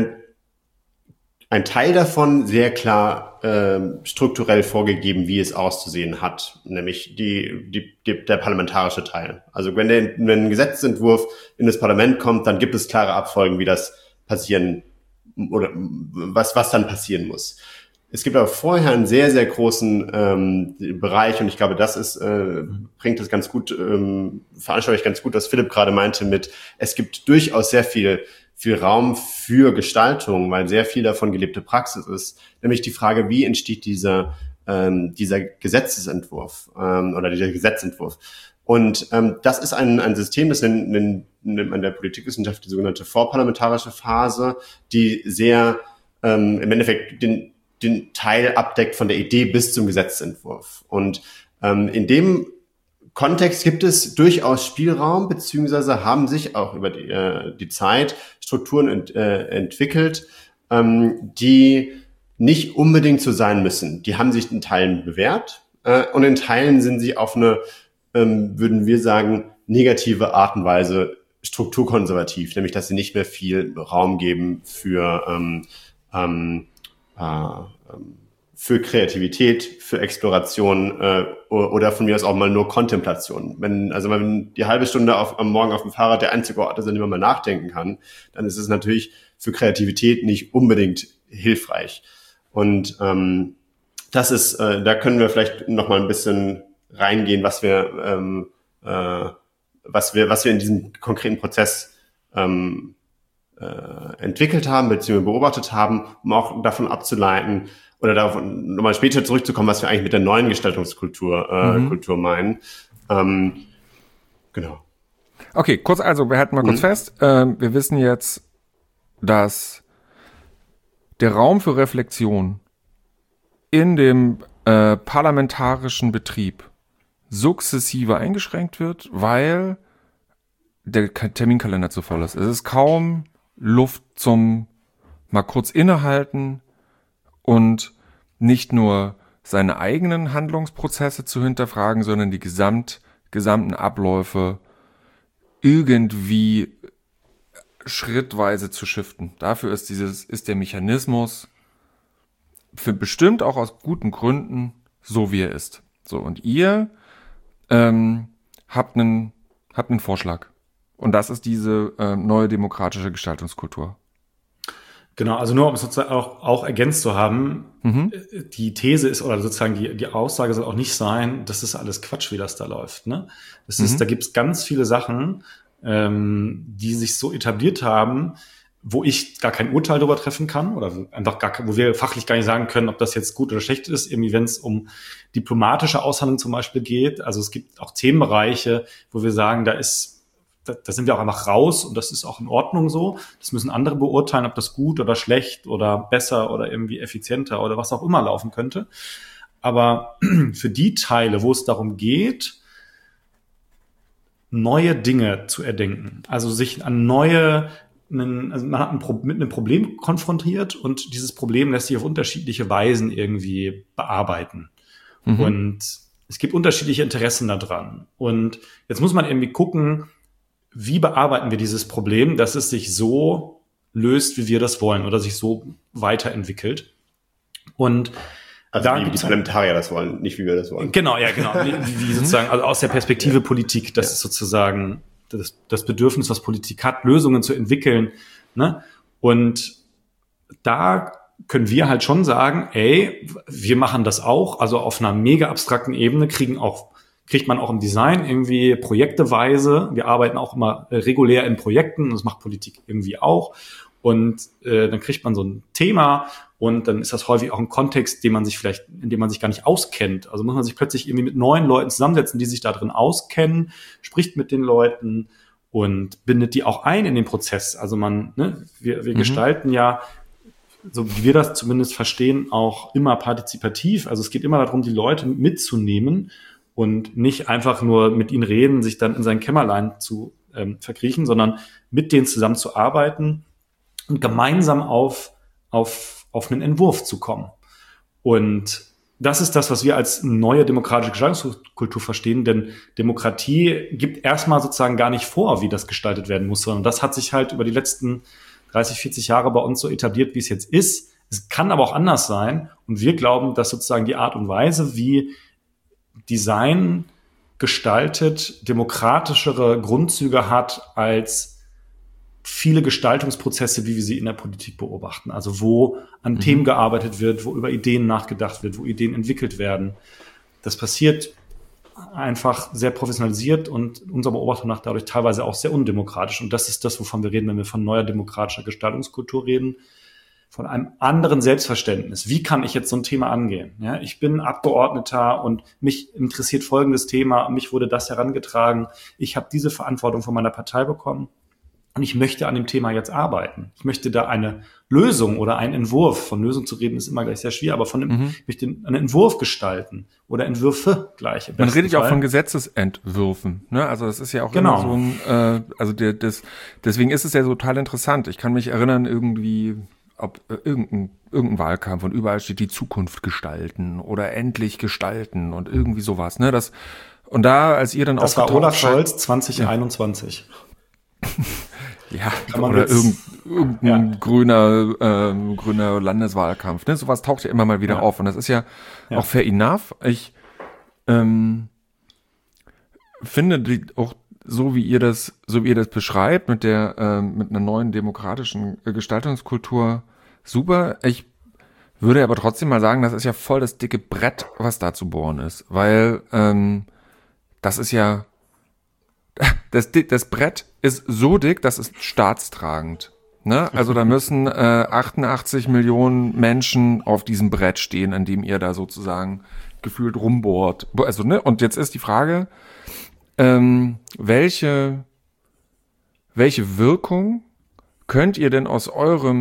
ein Teil davon sehr klar strukturell vorgegeben, wie es auszusehen hat, nämlich der parlamentarische Teil. Also wenn ein Gesetzentwurf in das Parlament kommt, dann gibt es klare Abfolgen, wie das passieren oder was dann passieren muss. Es gibt aber vorher einen sehr, sehr großen Bereich und ich glaube, das ist bringt es ganz gut, veranschaulicht ganz gut, was Philipp gerade meinte mit, es gibt durchaus sehr viel Raum für Gestaltung, weil sehr viel davon gelebte Praxis ist. Nämlich die Frage, wie entsteht dieser Gesetzesentwurf oder dieser Gesetzentwurf. Und das ist ein System, das nennt man in der Politikwissenschaft die sogenannte vorparlamentarische Phase, die sehr im Endeffekt den Teil abdeckt von der Idee bis zum Gesetzentwurf. Und in dem Kontext gibt es durchaus Spielraum, beziehungsweise haben sich auch über die Zeit Strukturen entwickelt, die nicht unbedingt so sein müssen. Die haben sich in Teilen bewährt und in Teilen sind sie auf eine, würden wir sagen, negative Art und Weise strukturkonservativ, nämlich dass sie nicht mehr viel Raum geben für für Kreativität, für Exploration oder von mir aus auch mal nur Kontemplation. Wenn die halbe Stunde am Morgen auf dem Fahrrad der einzige Ort ist, an dem man mal nachdenken kann, dann ist es natürlich für Kreativität nicht unbedingt hilfreich. Und das ist, da können wir vielleicht noch mal ein bisschen reingehen, was wir in diesem konkreten Prozess entwickelt haben, beziehungsweise beobachtet haben, um auch davon abzuleiten oder davon nochmal später zurückzukommen, was wir eigentlich mit der neuen Gestaltungskultur Kultur meinen. Genau. Okay, wir halten mal kurz fest. Wir wissen jetzt, dass der Raum für Reflexion in dem parlamentarischen Betrieb sukzessive eingeschränkt wird, weil der Terminkalender zu voll ist. Es ist kaum Luft zum mal kurz innehalten und nicht nur seine eigenen Handlungsprozesse zu hinterfragen, sondern die gesamten Abläufe irgendwie schrittweise zu shiften. Dafür ist der Mechanismus für bestimmt auch aus guten Gründen so, wie er ist. So, und ihr habt einen Vorschlag. Und das ist diese neue demokratische Gestaltungskultur. Genau, also nur um es sozusagen auch ergänzt zu haben, die These ist, oder sozusagen die Aussage soll auch nicht sein, das ist alles Quatsch, wie das da läuft. Ne? Da gibt es ganz viele Sachen, die sich so etabliert haben, wo ich gar kein Urteil darüber treffen kann oder einfach wo wir fachlich gar nicht sagen können, ob das jetzt gut oder schlecht ist, irgendwie wenn es um diplomatische Aushandlung zum Beispiel geht. Also es gibt auch Themenbereiche, wo wir sagen, da sind wir auch einfach raus und das ist auch in Ordnung so. Das müssen andere beurteilen, ob das gut oder schlecht oder besser oder irgendwie effizienter oder was auch immer laufen könnte. Aber für die Teile, wo es darum geht, neue Dinge zu erdenken, also sich an man hat mit einem Problem konfrontiert und dieses Problem lässt sich auf unterschiedliche Weisen irgendwie bearbeiten. Und es gibt unterschiedliche Interessen daran. Und jetzt muss man irgendwie gucken, wie bearbeiten wir dieses Problem, dass es sich so löst, wie wir das wollen oder sich so weiterentwickelt. Und also wie die Parlamentarier das wollen, nicht wie wir das wollen. Genau, ja, genau. Wie sozusagen, also aus der Perspektive Politik, das ist sozusagen das Bedürfnis, was Politik hat, Lösungen zu entwickeln. Ne? Und da können wir halt schon sagen, wir machen das auch, also auf einer mega abstrakten Ebene kriegt man auch im Design irgendwie projekteweise. Wir arbeiten auch immer regulär in Projekten, das macht Politik irgendwie auch. Und dann kriegt man so ein Thema und dann ist das häufig auch ein Kontext, in dem man sich gar nicht auskennt. Also muss man sich plötzlich irgendwie mit neuen Leuten zusammensetzen, die sich da drin auskennen, spricht mit den Leuten und bindet die auch ein in den Prozess. Also wir gestalten ja, so wie wir das zumindest verstehen, auch immer partizipativ. Also es geht immer darum, die Leute mitzunehmen und nicht einfach nur mit ihnen reden, sich dann in sein Kämmerlein zu verkriechen, sondern mit denen zusammen zu arbeiten und gemeinsam auf einen Entwurf zu kommen. Und das ist das, was wir als neue demokratische Gestaltungskultur verstehen, denn Demokratie gibt erstmal sozusagen gar nicht vor, wie das gestaltet werden muss, sondern das hat sich halt über die letzten 30, 40 Jahre bei uns so etabliert, wie es jetzt ist. Es kann aber auch anders sein und wir glauben, dass sozusagen die Art und Weise, wie Design gestaltet, demokratischere Grundzüge hat als viele Gestaltungsprozesse, wie wir sie in der Politik beobachten. Also wo an Themen gearbeitet wird, wo über Ideen nachgedacht wird, wo Ideen entwickelt werden. Das passiert einfach sehr professionalisiert und unserer Beobachtung nach dadurch teilweise auch sehr undemokratisch. Und das ist das, wovon wir reden, wenn wir von neuer demokratischer Gestaltungskultur reden. Von einem anderen Selbstverständnis. Wie kann ich jetzt so ein Thema angehen? Ja, ich bin Abgeordneter und mich interessiert folgendes Thema. Mich wurde das herangetragen. Ich habe diese Verantwortung von meiner Partei bekommen und ich möchte an dem Thema jetzt arbeiten. Ich möchte da eine Lösung oder einen Entwurf, von Lösung zu reden ist immer gleich sehr schwer, aber ich möchte einen Entwurf gestalten oder Entwürfe gleich. Man redet ja auch von Gesetzesentwürfen. Ne? Also das ist ja auch immer so ein, deswegen ist es ja so total interessant. Ich kann mich erinnern irgendwie, ob irgendein Wahlkampf und überall steht die Zukunft gestalten oder endlich gestalten und irgendwie sowas. Ne? Und da, als ihr dann das war Olaf Scholz 2021. Ja, oder irgendein grüner Landeswahlkampf. Ne? Sowas taucht ja immer mal wieder auf und das ist ja auch fair enough. Ich finde auch so wie ihr das beschreibt mit einer neuen demokratischen Gestaltungskultur super. Ich würde aber trotzdem mal sagen, das ist ja voll das dicke Brett, was da zu bohren ist, weil das ist ja das Brett ist so dick, das ist staatstragend. Ne? Also da müssen 88 Millionen Menschen auf diesem Brett stehen, an dem ihr da sozusagen gefühlt rumbohrt. Also, ne? Und jetzt ist die Frage, welche Wirkung könnt ihr denn also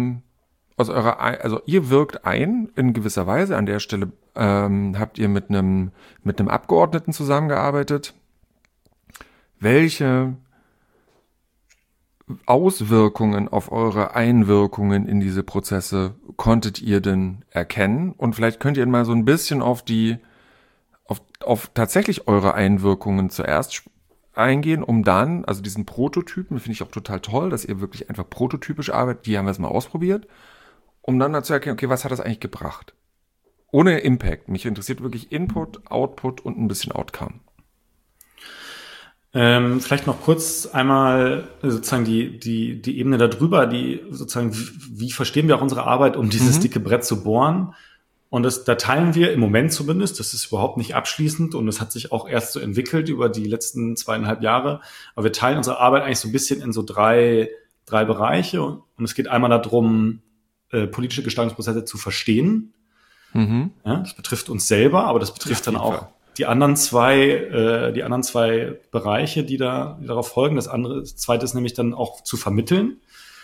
ihr wirkt ein in gewisser Weise, an der Stelle habt ihr mit einem Abgeordneten zusammengearbeitet. Welche Auswirkungen auf eure Einwirkungen in diese Prozesse konntet ihr denn erkennen? Und vielleicht könnt ihr mal so ein bisschen auf tatsächlich eure Einwirkungen zuerst eingehen, um dann, also diesen Prototypen, finde ich auch total toll, dass ihr wirklich einfach prototypisch arbeitet, die haben wir jetzt mal ausprobiert, um dann dazu erkennen, okay, was hat das eigentlich gebracht? Ohne Impact. Mich interessiert wirklich Input, Output und ein bisschen Outcome. Vielleicht noch kurz einmal sozusagen die Ebene darüber, die sozusagen, wie verstehen wir auch unsere Arbeit, um dieses dicke Brett zu bohren? Und da teilen wir im Moment zumindest, das ist überhaupt nicht abschließend und es hat sich auch erst so entwickelt über die letzten 2,5 Jahre, aber wir teilen unsere Arbeit eigentlich so ein bisschen in so drei Bereiche und es geht einmal darum, politische Gestaltungsprozesse zu verstehen. Ja, das betrifft uns selber, aber das betrifft dann auch die anderen zwei Bereiche, die darauf folgen. Das zweite ist nämlich dann auch zu vermitteln.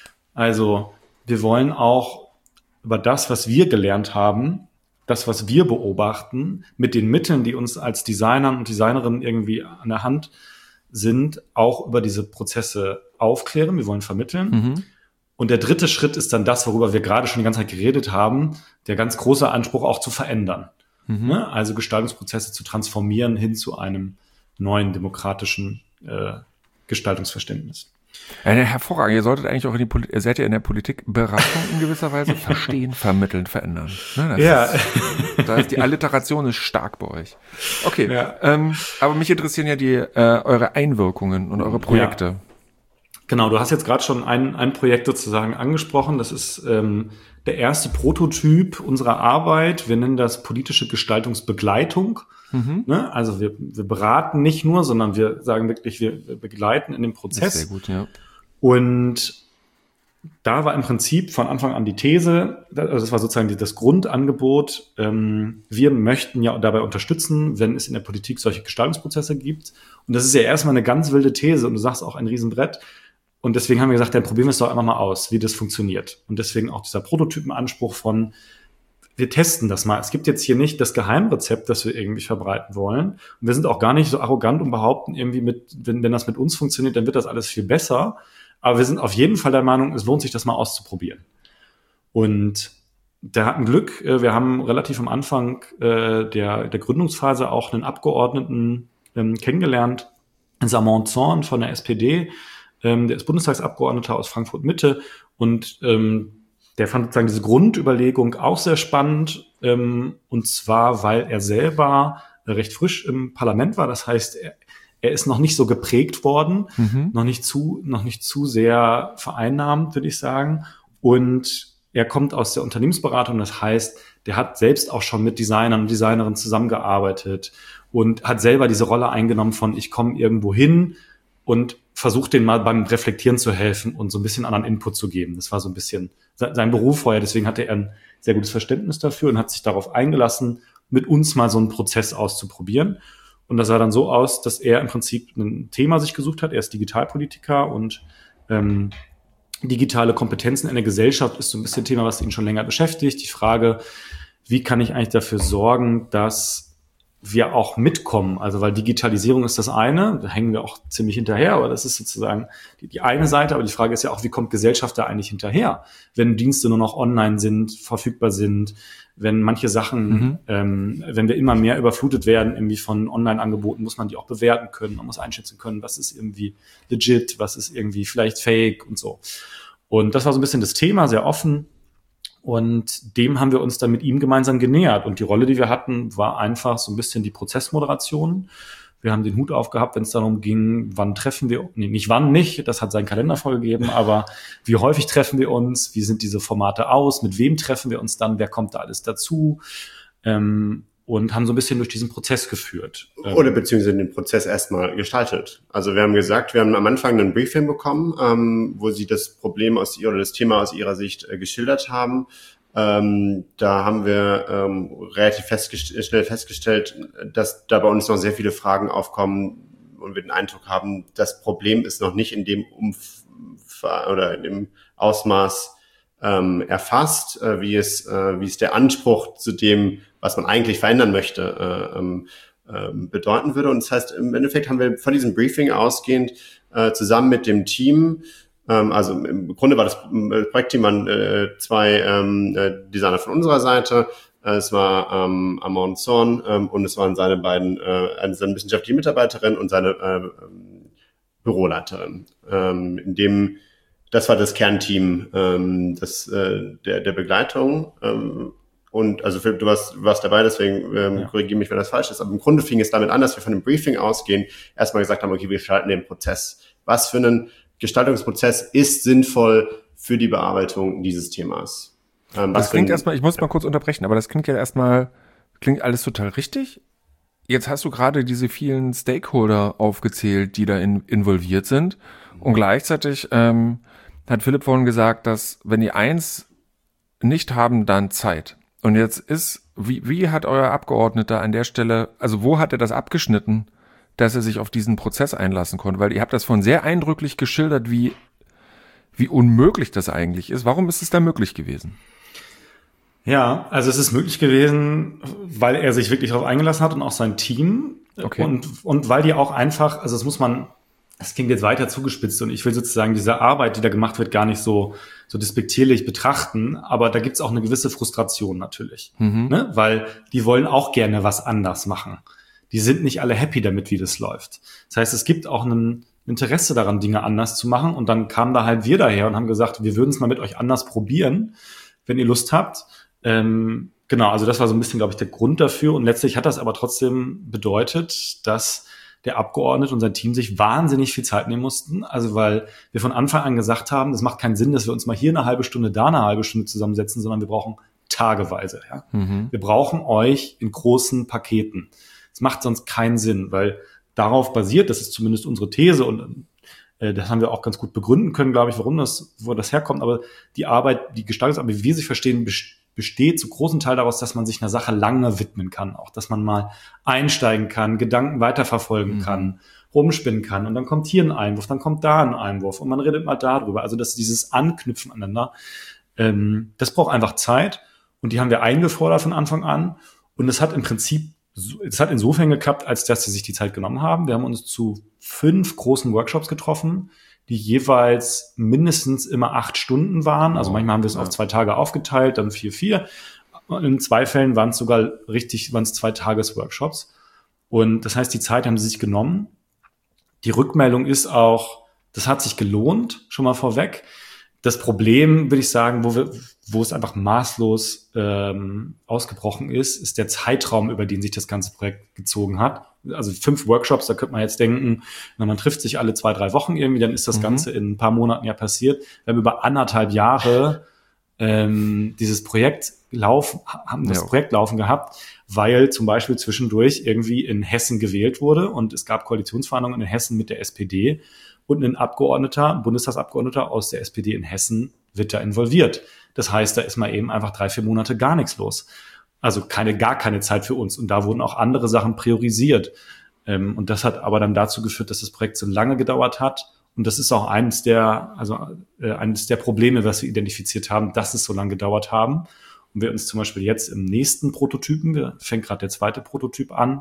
Also wir wollen auch über das, was wir gelernt haben, das, was wir beobachten, mit den Mitteln, die uns als Designern und Designerinnen irgendwie an der Hand sind, auch über diese Prozesse aufklären. Wir wollen vermitteln. Und der dritte Schritt ist dann das, worüber wir gerade schon die ganze Zeit geredet haben, der ganz große Anspruch auch zu verändern. Ne? Also Gestaltungsprozesse zu transformieren hin zu einem neuen demokratischen Gestaltungsverständnis. Hervorragend. Ihr solltet eigentlich auch ihr seid ja in der Politikberatung in gewisser Weise verstehen, vermitteln, verändern. Ne, da ist die Alliteration ist stark bei euch. Okay, aber mich interessieren ja eure Einwirkungen und eure Projekte. Ja. Genau, du hast jetzt gerade schon ein Projekt sozusagen angesprochen. Das ist der erste Prototyp unserer Arbeit. Wir nennen das politische Gestaltungsbegleitung. Ne? Also wir beraten nicht nur, sondern wir sagen wirklich, wir begleiten in dem Prozess. Das ist sehr gut, ja. Und da war im Prinzip von Anfang an die These, also das war sozusagen das Grundangebot, wir möchten ja dabei unterstützen, wenn es in der Politik solche Gestaltungsprozesse gibt. Und das ist ja erstmal eine ganz wilde These und du sagst auch ein Riesenbrett. Und deswegen haben wir gesagt, dann probieren wir es doch einfach mal aus, wie das funktioniert. Und deswegen auch dieser Prototypenanspruch von, wir testen das mal. Es gibt jetzt hier nicht das Geheimrezept, das wir irgendwie verbreiten wollen. Und wir sind auch gar nicht so arrogant und behaupten irgendwie wenn das mit uns funktioniert, dann wird das alles viel besser. Aber wir sind auf jeden Fall der Meinung, es lohnt sich, das mal auszuprobieren. Und da hatten Glück. Wir haben relativ am Anfang der Gründungsphase auch einen Abgeordneten kennengelernt, Samon Zorn von der SPD. Der ist Bundestagsabgeordneter aus Frankfurt-Mitte und der fand sozusagen diese Grundüberlegung auch sehr spannend, und zwar, weil er selber recht frisch im Parlament war. Das heißt, er ist noch nicht so geprägt worden, noch nicht zu sehr vereinnahmt, würde ich sagen. Und er kommt aus der Unternehmensberatung, das heißt, der hat selbst auch schon mit Designern und Designerinnen zusammengearbeitet und hat selber diese Rolle eingenommen von, ich komme irgendwo hin und versuche denen mal beim Reflektieren zu helfen und so ein bisschen anderen Input zu geben. Das war so ein bisschen sein Beruf vorher, deswegen hatte er ein sehr gutes Verständnis dafür und hat sich darauf eingelassen, mit uns mal so einen Prozess auszuprobieren. Und das sah dann so aus, dass er im Prinzip ein Thema sich gesucht hat. Er ist Digitalpolitiker und digitale Kompetenzen in der Gesellschaft ist so ein bisschen ein Thema, was ihn schon länger beschäftigt. Die Frage, wie kann ich eigentlich dafür sorgen, dass wir auch mitkommen? Also, weil Digitalisierung ist das eine, da hängen wir auch ziemlich hinterher, aber das ist sozusagen die eine Seite. Aber die Frage ist ja auch, wie kommt Gesellschaft da eigentlich hinterher? Wenn Dienste nur noch online sind, verfügbar sind, wenn manche Sachen, wenn wir immer mehr überflutet werden, irgendwie von Online-Angeboten, muss man die auch bewerten können, man muss einschätzen können, was ist irgendwie legit, was ist irgendwie vielleicht fake und so. Und das war so ein bisschen das Thema, sehr offen. Und dem haben wir uns dann mit ihm gemeinsam genähert. Und die Rolle, die wir hatten, war einfach so ein bisschen die Prozessmoderation. Wir haben den Hut aufgehabt, wenn es darum ging, wann treffen wir, nicht wann nicht, das hat seinen Kalender vorgegeben, aber wie häufig treffen wir uns, wie sind diese Formate aus, mit wem treffen wir uns dann, wer kommt da alles dazu, und haben so ein bisschen durch diesen Prozess geführt. Oder beziehungsweise den Prozess erstmal gestaltet. Also wir haben gesagt, wir haben am Anfang einen Briefing bekommen, wo Sie das Problem oder das Thema aus Ihrer Sicht geschildert haben. Da haben wir relativ schnell festgestellt, dass da bei uns noch sehr viele Fragen aufkommen und wir den Eindruck haben, das Problem ist noch nicht in dem oder in dem Ausmaß erfasst, wie es der Anspruch zu dem, was man eigentlich verändern möchte, bedeuten würde. Und das heißt, im Endeffekt haben wir von diesem Briefing ausgehend zusammen mit dem Team, also im Grunde war das Projektteam zwei Designer von unserer Seite. Es war Amon Zorn und es waren seine beiden, seine wissenschaftliche Mitarbeiterin und seine Büroleiterin. Das war das Kernteam der Begleitung. Und also Philipp, du warst dabei, deswegen korrigiere mich, wenn das falsch ist. Aber im Grunde fing es damit an, dass wir von dem Briefing ausgehen, erstmal gesagt haben, okay, wir schalten den Prozess. Was für einen Gestaltungsprozess ist sinnvoll für die Bearbeitung dieses Themas? Das klingt erstmal, ich muss mal kurz unterbrechen, aber das klingt alles total richtig. Jetzt hast du gerade diese vielen Stakeholder aufgezählt, die da involviert sind. Und gleichzeitig hat Philipp vorhin gesagt, dass wenn die eins nicht haben, dann Zeit. Und jetzt wie hat euer Abgeordneter an der Stelle, also wo hat er das abgeschnitten, dass er sich auf diesen Prozess einlassen konnte? Weil ihr habt das vorhin sehr eindrücklich geschildert, wie unmöglich das eigentlich ist. Warum ist es da möglich gewesen? Ja, also es ist möglich gewesen, weil er sich wirklich darauf eingelassen hat und auch sein Team. Okay. Und weil die auch einfach, also das klingt jetzt weiter zugespitzt und ich will sozusagen diese Arbeit, die da gemacht wird, gar nicht so despektierlich betrachten, aber da gibt's auch eine gewisse Frustration natürlich, ne? Weil die wollen auch gerne was anders machen. Die sind nicht alle happy damit, wie das läuft. Das heißt, es gibt auch ein Interesse daran, Dinge anders zu machen und dann kamen da halt wir daher und haben gesagt, wir würden es mal mit euch anders probieren, wenn ihr Lust habt. Genau, also das war so ein bisschen, glaube ich, der Grund dafür und letztlich hat das aber trotzdem bedeutet, dass der Abgeordnete und sein Team sich wahnsinnig viel Zeit nehmen mussten. Also weil wir von Anfang an gesagt haben, das macht keinen Sinn, dass wir uns mal hier eine halbe Stunde, da eine halbe Stunde zusammensetzen, sondern wir brauchen tageweise. Ja? Wir brauchen euch in großen Paketen. Das macht sonst keinen Sinn, weil darauf basiert, das ist zumindest unsere These und das haben wir auch ganz gut begründen können, glaube ich, wo das herkommt. Aber die Arbeit, die Gestaltungsarbeit, wie wir sie verstehen, besteht zu großen Teil daraus, dass man sich einer Sache lange widmen kann. Auch, dass man mal einsteigen kann, Gedanken weiterverfolgen kann, rumspinnen kann. Und dann kommt hier ein Einwurf, dann kommt da ein Einwurf und man redet mal darüber. Also dass dieses Anknüpfen aneinander, das braucht einfach Zeit. Und die haben wir eingefordert von Anfang an. Und es hat im Prinzip, es hat insofern geklappt, als dass sie sich die Zeit genommen haben. Wir haben uns zu 5 großen Workshops getroffen, die jeweils mindestens immer 8 Stunden waren. Also manchmal haben wir es auf 2 Tage aufgeteilt, dann 4. Und in 2 Fällen waren es 2 Tages-Workshops. Und das heißt, die Zeit haben sie sich genommen. Die Rückmeldung ist auch, das hat sich gelohnt, schon mal vorweg. Das Problem, würde ich sagen, wo es einfach maßlos ausgebrochen ist der Zeitraum, über den sich das ganze Projekt gezogen hat. Also 5 Workshops, da könnte man jetzt denken, man trifft sich alle 2-3 Wochen irgendwie, dann ist das Ganze in ein paar Monaten ja passiert. Wir haben über 1,5 Jahre dieses Projekt laufen gehabt, weil zum Beispiel zwischendurch irgendwie in Hessen gewählt wurde und es gab Koalitionsverhandlungen in Hessen mit der SPD und ein Bundestagsabgeordneter aus der SPD in Hessen wird da involviert. Das heißt, da ist mal eben einfach 3-4 Monate gar nichts los. Also gar keine Zeit für uns. Und da wurden auch andere Sachen priorisiert. Und das hat aber dann dazu geführt, dass das Projekt so lange gedauert hat. Und das ist auch eines der Probleme, was wir identifiziert haben, dass es so lange gedauert haben. Und wir uns zum Beispiel jetzt im nächsten Prototypen, wir fängt gerade der 2. Prototyp an,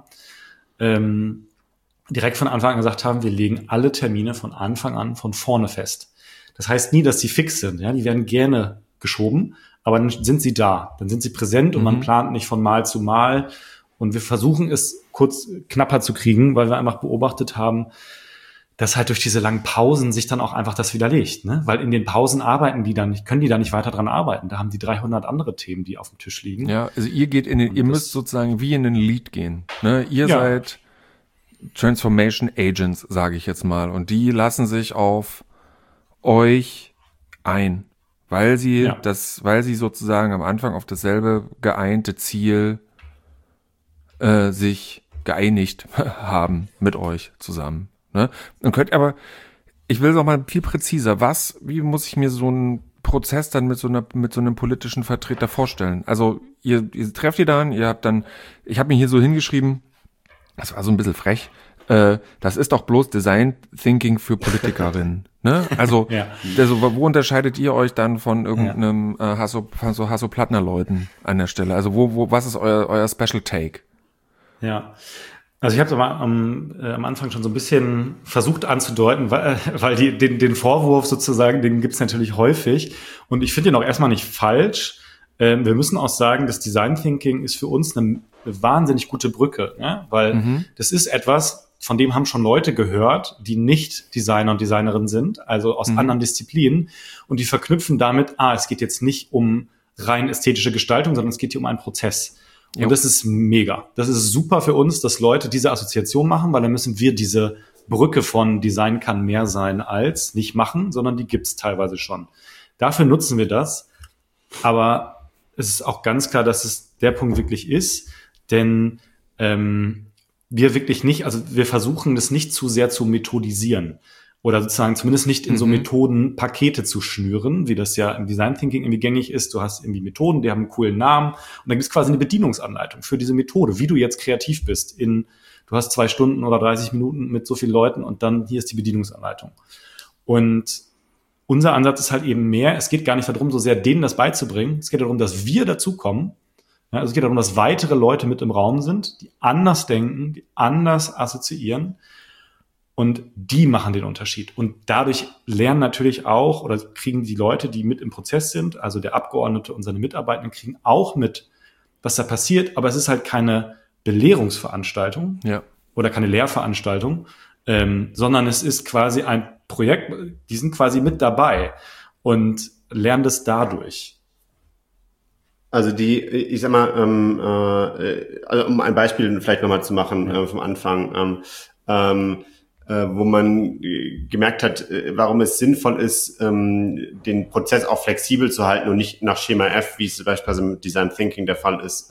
direkt von Anfang an gesagt haben, wir legen alle Termine von Anfang an von vorne fest. Das heißt nie, dass die fix sind. Ja, die werden gerne geschoben, aber dann sind sie da, dann sind sie präsent und man plant nicht von Mal zu Mal. Und wir versuchen es knapper zu kriegen, weil wir einfach beobachtet haben, dass halt durch diese langen Pausen sich dann auch einfach das widerlegt, ne? Weil in den Pausen können die da nicht weiter dran arbeiten. Da haben die 300 andere Themen, die auf dem Tisch liegen. Ja, also ihr müsst sozusagen wie in den Lead gehen, ne? Ihr seid Transformation Agents, sage ich jetzt mal, und die lassen sich auf euch ein, weil sie sozusagen am Anfang auf dasselbe geeinte Ziel sich geeinigt haben mit euch zusammen. Ne? Ich will es auch mal viel präziser. Wie muss ich mir so einen Prozess dann mit so einem politischen Vertreter vorstellen? Also ihr trefft ihr dann, ich habe mir hier so hingeschrieben, das war so ein bisschen frech, das ist doch bloß Design Thinking für Politikerinnen. Ne? Also, wo unterscheidet ihr euch dann von irgendeinem Hasso-Plattner-Leuten an der Stelle? Also was ist euer Special Take? Ja, also ich habe es am Anfang schon so ein bisschen versucht anzudeuten, weil den Vorwurf sozusagen, den gibt's natürlich häufig. Und ich finde den auch erstmal nicht falsch. Wir müssen auch sagen, das Design Thinking ist für uns eine wahnsinnig gute Brücke, ne? Weil das ist etwas, von dem haben schon Leute gehört, die nicht Designer und Designerinnen sind, also aus anderen Disziplinen. Und die verknüpfen damit, es geht jetzt nicht um rein ästhetische Gestaltung, sondern es geht hier um einen Prozess. Und das ist mega. Das ist super für uns, dass Leute diese Assoziation machen, weil dann müssen wir diese Brücke von Design kann mehr sein als nicht machen, sondern die gibt's teilweise schon. Dafür nutzen wir das. Aber es ist auch ganz klar, dass es der Punkt wirklich ist, denn wir wirklich nicht, also wir versuchen das nicht zu sehr zu methodisieren oder sozusagen zumindest nicht in so Methodenpakete zu schnüren, wie das ja im Design Thinking irgendwie gängig ist. Du hast irgendwie Methoden, die haben einen coolen Namen und dann gibt es quasi eine Bedienungsanleitung für diese Methode, wie du jetzt kreativ bist. Du hast 2 Stunden oder 30 Minuten mit so vielen Leuten und dann hier ist die Bedienungsanleitung. Und unser Ansatz ist halt eben mehr, es geht gar nicht darum, so sehr denen das beizubringen. Es geht darum, dass wir dazukommen. Ja, also es geht darum, dass weitere Leute mit im Raum sind, die anders denken, die anders assoziieren. Und die machen den Unterschied. Und dadurch lernen natürlich auch, oder kriegen die Leute, die mit im Prozess sind, also der Abgeordnete und seine Mitarbeitenden, kriegen auch mit, was da passiert. Aber es ist halt keine Belehrungsveranstaltung oder keine Lehrveranstaltung, sondern es ist quasi ein Projekt, die sind quasi mit dabei und lernen das dadurch. Also ich sag mal, also um ein Beispiel vielleicht nochmal zu machen vom Anfang, wo man gemerkt hat, warum es sinnvoll ist, den Prozess auch flexibel zu halten und nicht nach Schema F, wie es beispielsweise mit Design Thinking der Fall ist,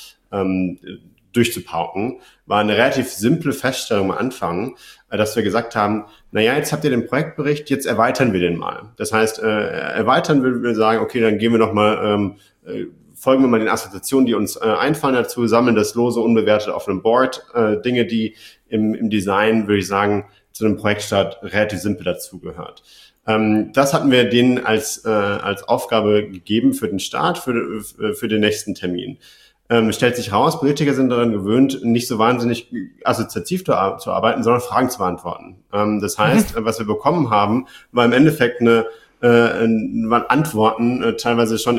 durchzupauken, war eine relativ simple Feststellung am Anfang, dass wir gesagt haben, jetzt habt ihr den Projektbericht, jetzt erweitern wir den mal. Das heißt, erweitern will wir sagen, okay, dann gehen wir nochmal, folgen wir mal den Assoziationen, die uns einfallen dazu, sammeln das lose, unbewertet auf einem Board, Dinge, die im Design, würde ich sagen, zu einem Projektstart relativ simpel dazugehört. Das hatten wir denen als Aufgabe gegeben für den Start, für den nächsten Termin. Stellt sich raus, Politiker sind daran gewöhnt, nicht so wahnsinnig assoziativ zu arbeiten, sondern Fragen zu beantworten. Das heißt, was wir bekommen haben, war im Endeffekt waren Antworten teilweise schon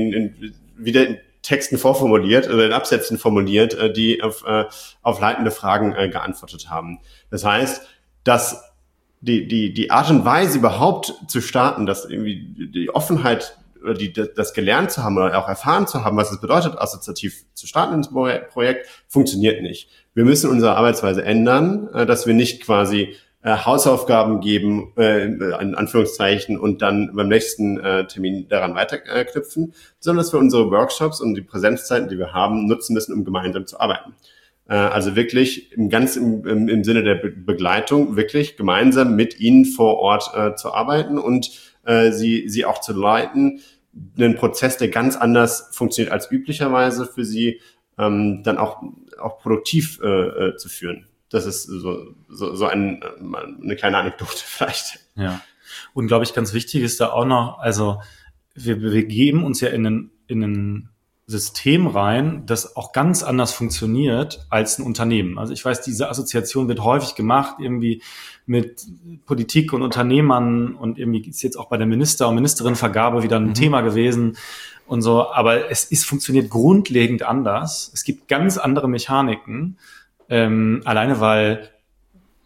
wieder in Texten vorformuliert oder in Absätzen formuliert, die auf leitende Fragen geantwortet haben. Das heißt, dass die Art und Weise überhaupt zu starten, dass irgendwie die Offenheit oder das gelernt zu haben oder auch erfahren zu haben, was es bedeutet, assoziativ zu starten ins Projekt, funktioniert nicht. Wir müssen unsere Arbeitsweise ändern, dass wir nicht quasi Hausaufgaben geben, in Anführungszeichen, und dann beim nächsten Termin daran weiterknüpfen, sondern dass wir unsere Workshops und die Präsenzzeiten, die wir haben, nutzen müssen, um gemeinsam zu arbeiten. Also wirklich im Sinne der Begleitung, wirklich gemeinsam mit ihnen vor Ort zu arbeiten und sie auch zu leiten, einen Prozess, der ganz anders funktioniert als üblicherweise für sie, dann auch produktiv zu führen. Das ist so eine kleine Anekdote vielleicht. Ja. Und glaube ich, ganz wichtig ist da auch noch, also wir begeben uns ja in ein System rein, das auch ganz anders funktioniert als ein Unternehmen. Also ich weiß, diese Assoziation wird häufig gemacht, irgendwie mit Politik und Unternehmern, und irgendwie ist jetzt auch bei der Minister- und Ministerinnenvergabe wieder ein Thema gewesen und so. Aber es funktioniert grundlegend anders. Es gibt ganz andere Mechaniken, alleine weil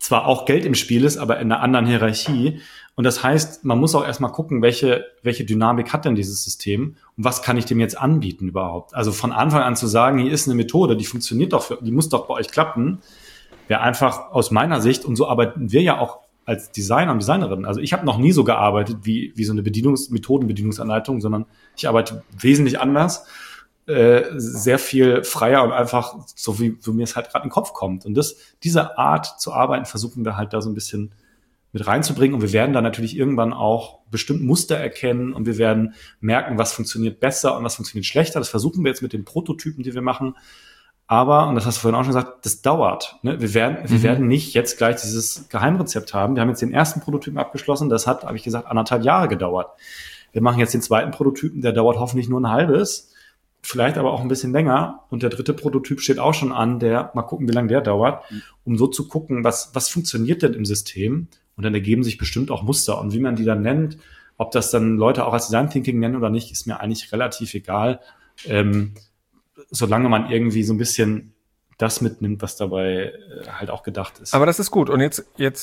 zwar auch Geld im Spiel ist, aber in einer anderen Hierarchie. Und das heißt, man muss auch erstmal gucken, welche Dynamik hat denn dieses System und was kann ich dem jetzt anbieten überhaupt? Also von Anfang an zu sagen, hier ist eine Methode, die funktioniert doch, die muss doch bei euch klappen, wäre einfach aus meiner Sicht, und so arbeiten wir ja auch als Designer und Designerin. Also ich habe noch nie so gearbeitet wie so eine Bedienungsanleitung, sondern ich arbeite wesentlich anders, sehr viel freier und einfach so wie mir es halt gerade in den Kopf kommt. Und diese Art zu arbeiten versuchen wir halt da so ein bisschen mit reinzubringen. Und wir werden dann natürlich irgendwann auch bestimmt Muster erkennen und wir werden merken, was funktioniert besser und was funktioniert schlechter. Das versuchen wir jetzt mit den Prototypen, die wir machen. Aber, und das hast du vorhin auch schon gesagt, das dauert. Ne? Wir werden nicht jetzt gleich dieses Geheimrezept haben. Wir haben jetzt den ersten Prototypen abgeschlossen. Das hat, habe ich gesagt, 1,5 Jahre gedauert. Wir machen jetzt den zweiten Prototypen, der dauert hoffentlich nur ein halbes, vielleicht aber auch ein bisschen länger. Und der dritte Prototyp steht auch schon an, mal gucken, wie lange der dauert, um so zu gucken, was funktioniert denn im System. Und dann ergeben sich bestimmt auch Muster. Und wie man die dann nennt, ob das dann Leute auch als Design Thinking nennen oder nicht, ist mir eigentlich relativ egal. Solange man irgendwie so ein bisschen das mitnimmt, was dabei halt auch gedacht ist. Aber das ist gut. Und jetzt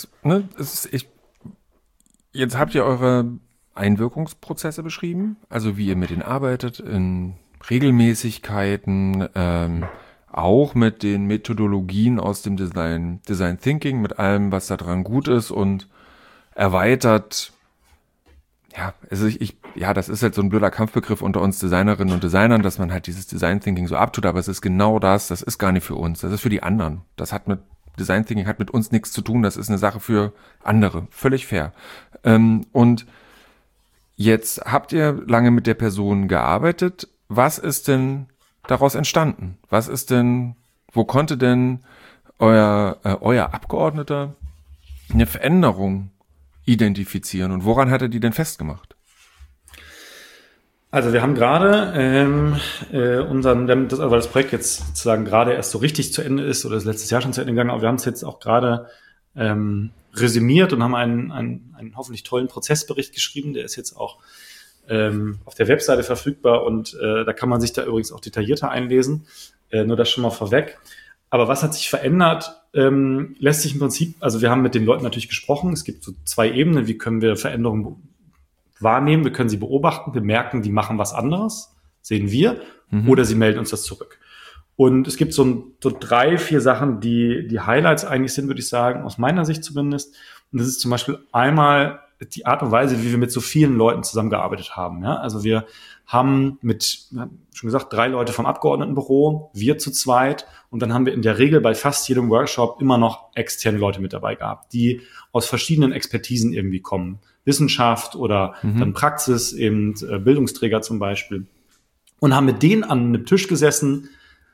habt ihr eure Einwirkungsprozesse beschrieben, also wie ihr mit denen arbeitet, in Regelmäßigkeiten, auch mit den Methodologien aus dem Design Thinking, mit allem, was da dran gut ist und erweitert. Ja, also das ist halt so ein blöder Kampfbegriff unter uns Designerinnen und Designern, dass man halt dieses Design Thinking so abtut, aber es ist genau das ist gar nicht für uns, das ist für die anderen. Design Thinking hat mit uns nichts zu tun, das ist eine Sache für andere, völlig fair. Und jetzt habt ihr lange mit der Person gearbeitet, was ist denn daraus entstanden? Wo konnte denn euer Abgeordneter eine Veränderung identifizieren und woran hat er die denn festgemacht? Also wir haben gerade weil das Projekt jetzt sozusagen gerade erst so richtig zu Ende ist oder das letztes Jahr schon zu Ende gegangen, aber wir haben es jetzt auch gerade resümiert und haben einen hoffentlich tollen Prozessbericht geschrieben, der ist jetzt auch auf der Webseite verfügbar und da kann man sich da übrigens auch detaillierter einlesen, nur das schon mal vorweg. Aber was hat sich verändert, lässt sich im Prinzip, also wir haben mit den Leuten natürlich gesprochen, es gibt so 2 Ebenen, wie können wir Veränderungen wahrnehmen, wir können sie beobachten, wir merken, die machen was anderes, sehen wir, oder sie melden uns das zurück. Und es gibt so 3, 4 Sachen, die Highlights eigentlich sind, würde ich sagen, aus meiner Sicht zumindest. Und das ist zum Beispiel einmal die Art und Weise, wie wir mit so vielen Leuten zusammengearbeitet haben. Ja? Also wir haben schon gesagt, 3 Leute vom Abgeordnetenbüro, wir zu zweit. Und dann haben wir in der Regel bei fast jedem Workshop immer noch externe Leute mit dabei gehabt, die aus verschiedenen Expertisen irgendwie kommen. Wissenschaft oder dann Praxis, eben Bildungsträger zum Beispiel. Und haben mit denen an einem Tisch gesessen,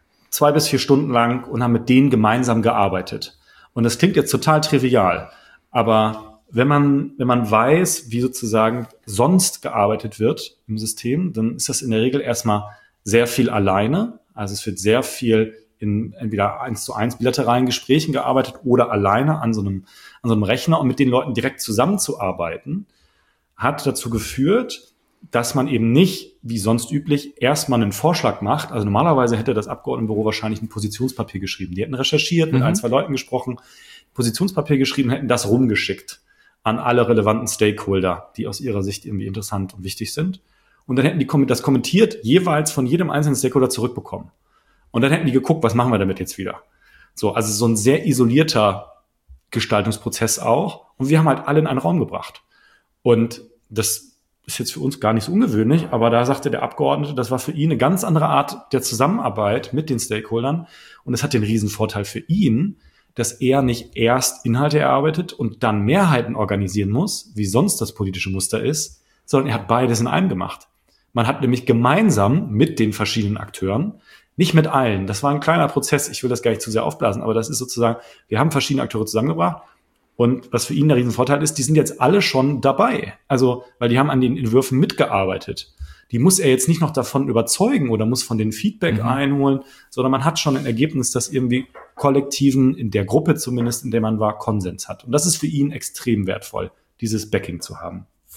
2 bis 4 Stunden lang und haben mit denen gemeinsam gearbeitet. Und das klingt jetzt total trivial, aber wenn man weiß, wie sozusagen sonst gearbeitet wird im System, dann ist das in der Regel erstmal sehr viel alleine. Also es wird sehr viel in entweder 1:1 bilateralen Gesprächen gearbeitet oder alleine an so einem Rechner und mit den Leuten direkt zusammenzuarbeiten, hat dazu geführt, dass man eben nicht, wie sonst üblich, erstmal einen Vorschlag macht. Also normalerweise hätte das Abgeordnetenbüro wahrscheinlich ein Positionspapier geschrieben. Die hätten recherchiert, mit 1, 2 Leuten gesprochen, Positionspapier geschrieben, hätten das rumgeschickt an alle relevanten Stakeholder, die aus ihrer Sicht irgendwie interessant und wichtig sind. Und dann hätten die das kommentiert, jeweils von jedem einzelnen Stakeholder zurückbekommen. Und dann hätten die geguckt, was machen wir damit jetzt wieder? So, also so ein sehr isolierter Gestaltungsprozess auch. Und wir haben halt alle in einen Raum gebracht. Und das ist jetzt für uns gar nicht so ungewöhnlich, aber da sagte der Abgeordnete, das war für ihn eine ganz andere Art der Zusammenarbeit mit den Stakeholdern. Und es hat den riesen Vorteil für ihn, dass er nicht erst Inhalte erarbeitet und dann Mehrheiten organisieren muss, wie sonst das politische Muster ist, sondern er hat beides in einem gemacht. Man hat nämlich gemeinsam mit den verschiedenen Akteuren, nicht mit allen, das war ein kleiner Prozess, ich will das gar nicht zu sehr aufblasen, aber das ist sozusagen, wir haben verschiedene Akteure zusammengebracht und was für ihn der Riesenvorteil ist, die sind jetzt alle schon dabei. Also, weil die haben an den Entwürfen mitgearbeitet. Die muss er jetzt nicht noch davon überzeugen oder muss von den Feedback einholen, sondern man hat schon ein Ergebnis, das irgendwie kollektiven, in der Gruppe zumindest, in der man war, Konsens hat. Und das ist für ihn extrem wertvoll, dieses Backing zu haben.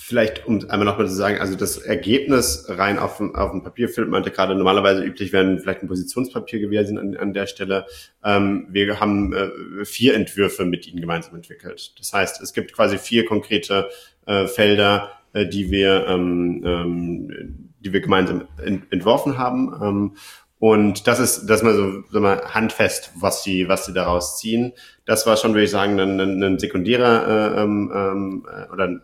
Vielleicht, um einmal nochmal zu sagen, also das Ergebnis rein auf dem Papier findet man gerade normalerweise üblich, wären vielleicht ein Positionspapier gewesen an der Stelle. Wir haben 4 Entwürfe mit Ihnen gemeinsam entwickelt. Das heißt, es gibt quasi 4 konkrete Felder, die wir gemeinsam entworfen haben. Und das ist mal so mal handfest, was sie daraus ziehen. Das war schon, würde ich sagen, ein sekundärer oder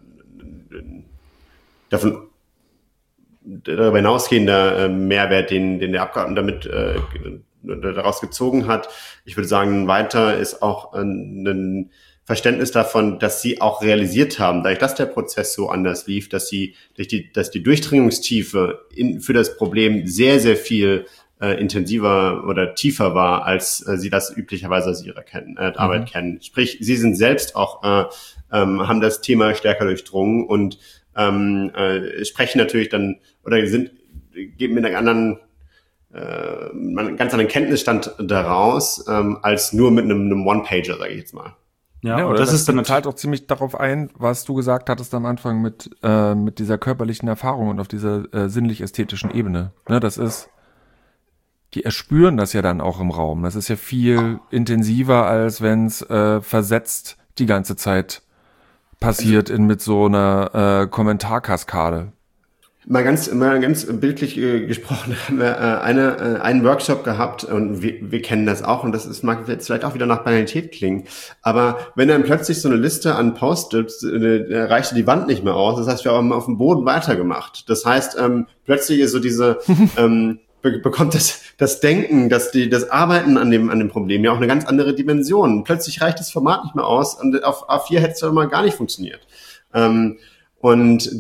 darüber hinausgehender Mehrwert, den der Abgeordnete damit daraus gezogen hat. Ich würde sagen, weiter ist auch ein Verständnis davon, dass sie auch realisiert haben, dadurch, dass der Prozess so anders lief, dass die Durchdringungstiefe für das Problem sehr, sehr viel intensiver oder tiefer war, als sie das üblicherweise aus ihrer Arbeit kennen. Sprich, sie sind selbst auch haben das Thema stärker durchdrungen und sprechen natürlich dann oder geben mit einem ganz anderen Kenntnisstand daraus als nur mit einem One-Pager, sage ich jetzt mal. Ja, und das ist dann halt auch ziemlich darauf ein, was du gesagt hattest am Anfang mit dieser körperlichen Erfahrung und auf dieser sinnlich-ästhetischen Ebene. Ne, die erspüren das ja dann auch im Raum. Das ist ja viel intensiver, als wenn es versetzt die ganze Zeit passiert mit so einer Kommentarkaskade. Mal ganz bildlich gesprochen, haben wir einen Workshop gehabt und wir kennen das auch und mag jetzt vielleicht auch wieder nach Banalität klingen, aber wenn dann plötzlich so eine Liste an Post-its, reichte die Wand nicht mehr aus, das heißt, wir haben auf dem Boden weitergemacht. Das heißt, plötzlich ist so diese bekommt das Denken, das Arbeiten an dem Problem ja auch eine ganz andere Dimension. Plötzlich reicht das Format nicht mehr aus und auf A4 hätte es dann mal gar nicht funktioniert. Und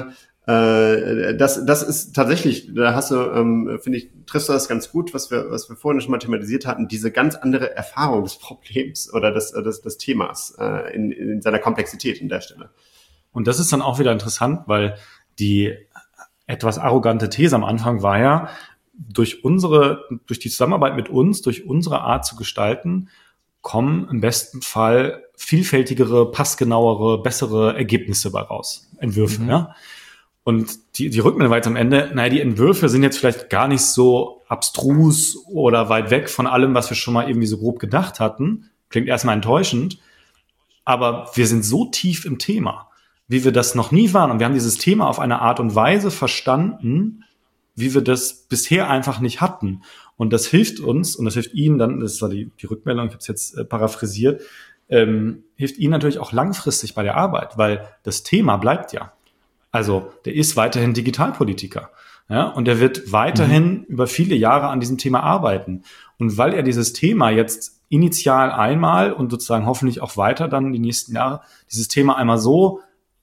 das ist tatsächlich, da hast du, finde ich, triffst du das ganz gut, was wir vorhin schon mal thematisiert hatten, diese ganz andere Erfahrung des Problems oder des Themas in seiner Komplexität an der Stelle. Und das ist dann auch wieder interessant, weil die etwas arrogante These am Anfang war ja, durch die Zusammenarbeit mit uns, durch unsere Art zu gestalten, kommen im besten Fall vielfältigere, passgenauere, bessere Ergebnisse bei raus. Entwürfe, ja. Und die Rückmeldung war jetzt am Ende, die Entwürfe sind jetzt vielleicht gar nicht so abstrus oder weit weg von allem, was wir schon mal irgendwie so grob gedacht hatten. Klingt erstmal enttäuschend. Aber wir sind so tief im Thema, wie wir das noch nie waren. Und wir haben dieses Thema auf eine Art und Weise verstanden, wie wir das bisher einfach nicht hatten. Und das hilft uns, und das hilft Ihnen dann, das war die Rückmeldung, ich habe es jetzt paraphrasiert, hilft Ihnen natürlich auch langfristig bei der Arbeit, weil das Thema bleibt ja. Also der ist weiterhin Digitalpolitiker. Ja, und er wird weiterhin über viele Jahre an diesem Thema arbeiten. Und weil er dieses Thema jetzt initial einmal und sozusagen hoffentlich auch weiter dann die nächsten Jahre dieses Thema einmal so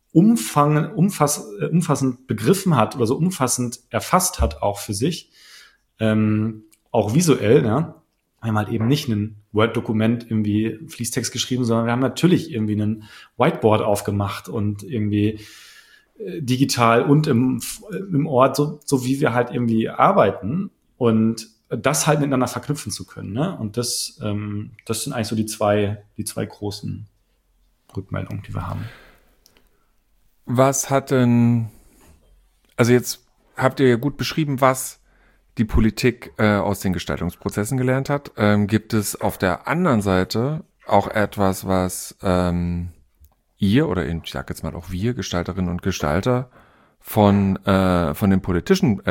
umfassend begriffen hat oder so umfassend erfasst hat auch für sich, auch visuell, ja, wir haben halt eben nicht ein Word-Dokument irgendwie Fließtext geschrieben, sondern wir haben natürlich irgendwie ein Whiteboard aufgemacht und irgendwie digital und im Ort, so wie wir halt irgendwie arbeiten und das halt miteinander verknüpfen zu können, ne? Und das sind eigentlich so die zwei großen Rückmeldungen, die wir haben. Was hat denn, also jetzt habt ihr ja gut beschrieben, was die Politik aus den Gestaltungsprozessen gelernt hat. Gibt es auf der anderen Seite auch etwas, was ihr oder ich sag jetzt mal auch wir, Gestalterinnen und Gestalter, von den politischen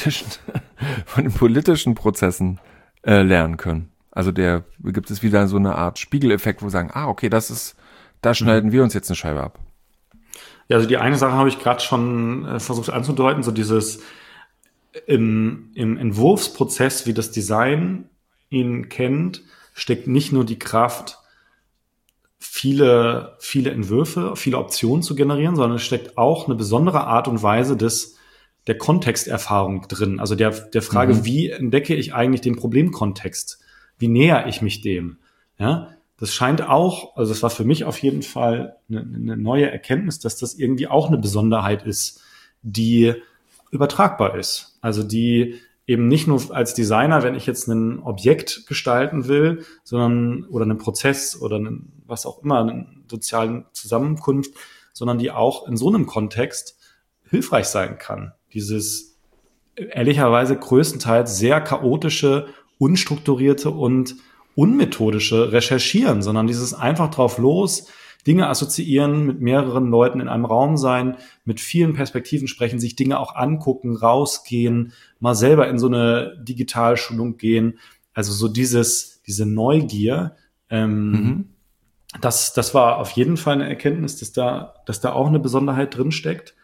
Prozessen lernen können? Also gibt es wieder so eine Art Spiegeleffekt, wo wir sagen, okay, da schneiden wir uns jetzt eine Scheibe ab. Ja, also die eine Sache habe ich gerade schon versucht anzudeuten, so dieses im Entwurfsprozess, wie das Design ihn kennt, steckt nicht nur die Kraft, viele Entwürfe, viele Optionen zu generieren, sondern es steckt auch eine besondere Art und Weise der Kontexterfahrung drin. Also der Frage, wie entdecke ich eigentlich den Problemkontext? Wie näher ich mich dem? Ja, das scheint auch, also das war für mich auf jeden Fall eine neue Erkenntnis, dass das irgendwie auch eine Besonderheit ist, die übertragbar ist. Also die eben nicht nur als Designer, wenn ich jetzt ein Objekt gestalten will, sondern oder einen Prozess oder was auch immer, eine soziale Zusammenkunft, sondern die auch in so einem Kontext hilfreich sein kann. Dieses ehrlicherweise größtenteils sehr chaotische, unstrukturierte und unmethodische Recherchieren, sondern dieses einfach drauf los, Dinge assoziieren, mit mehreren Leuten in einem Raum sein, mit vielen Perspektiven sprechen, sich Dinge auch angucken, rausgehen, mal selber in so eine Digitalschulung gehen. Also so diese Neugier, das war auf jeden Fall eine Erkenntnis, dass da auch eine Besonderheit drin steckt.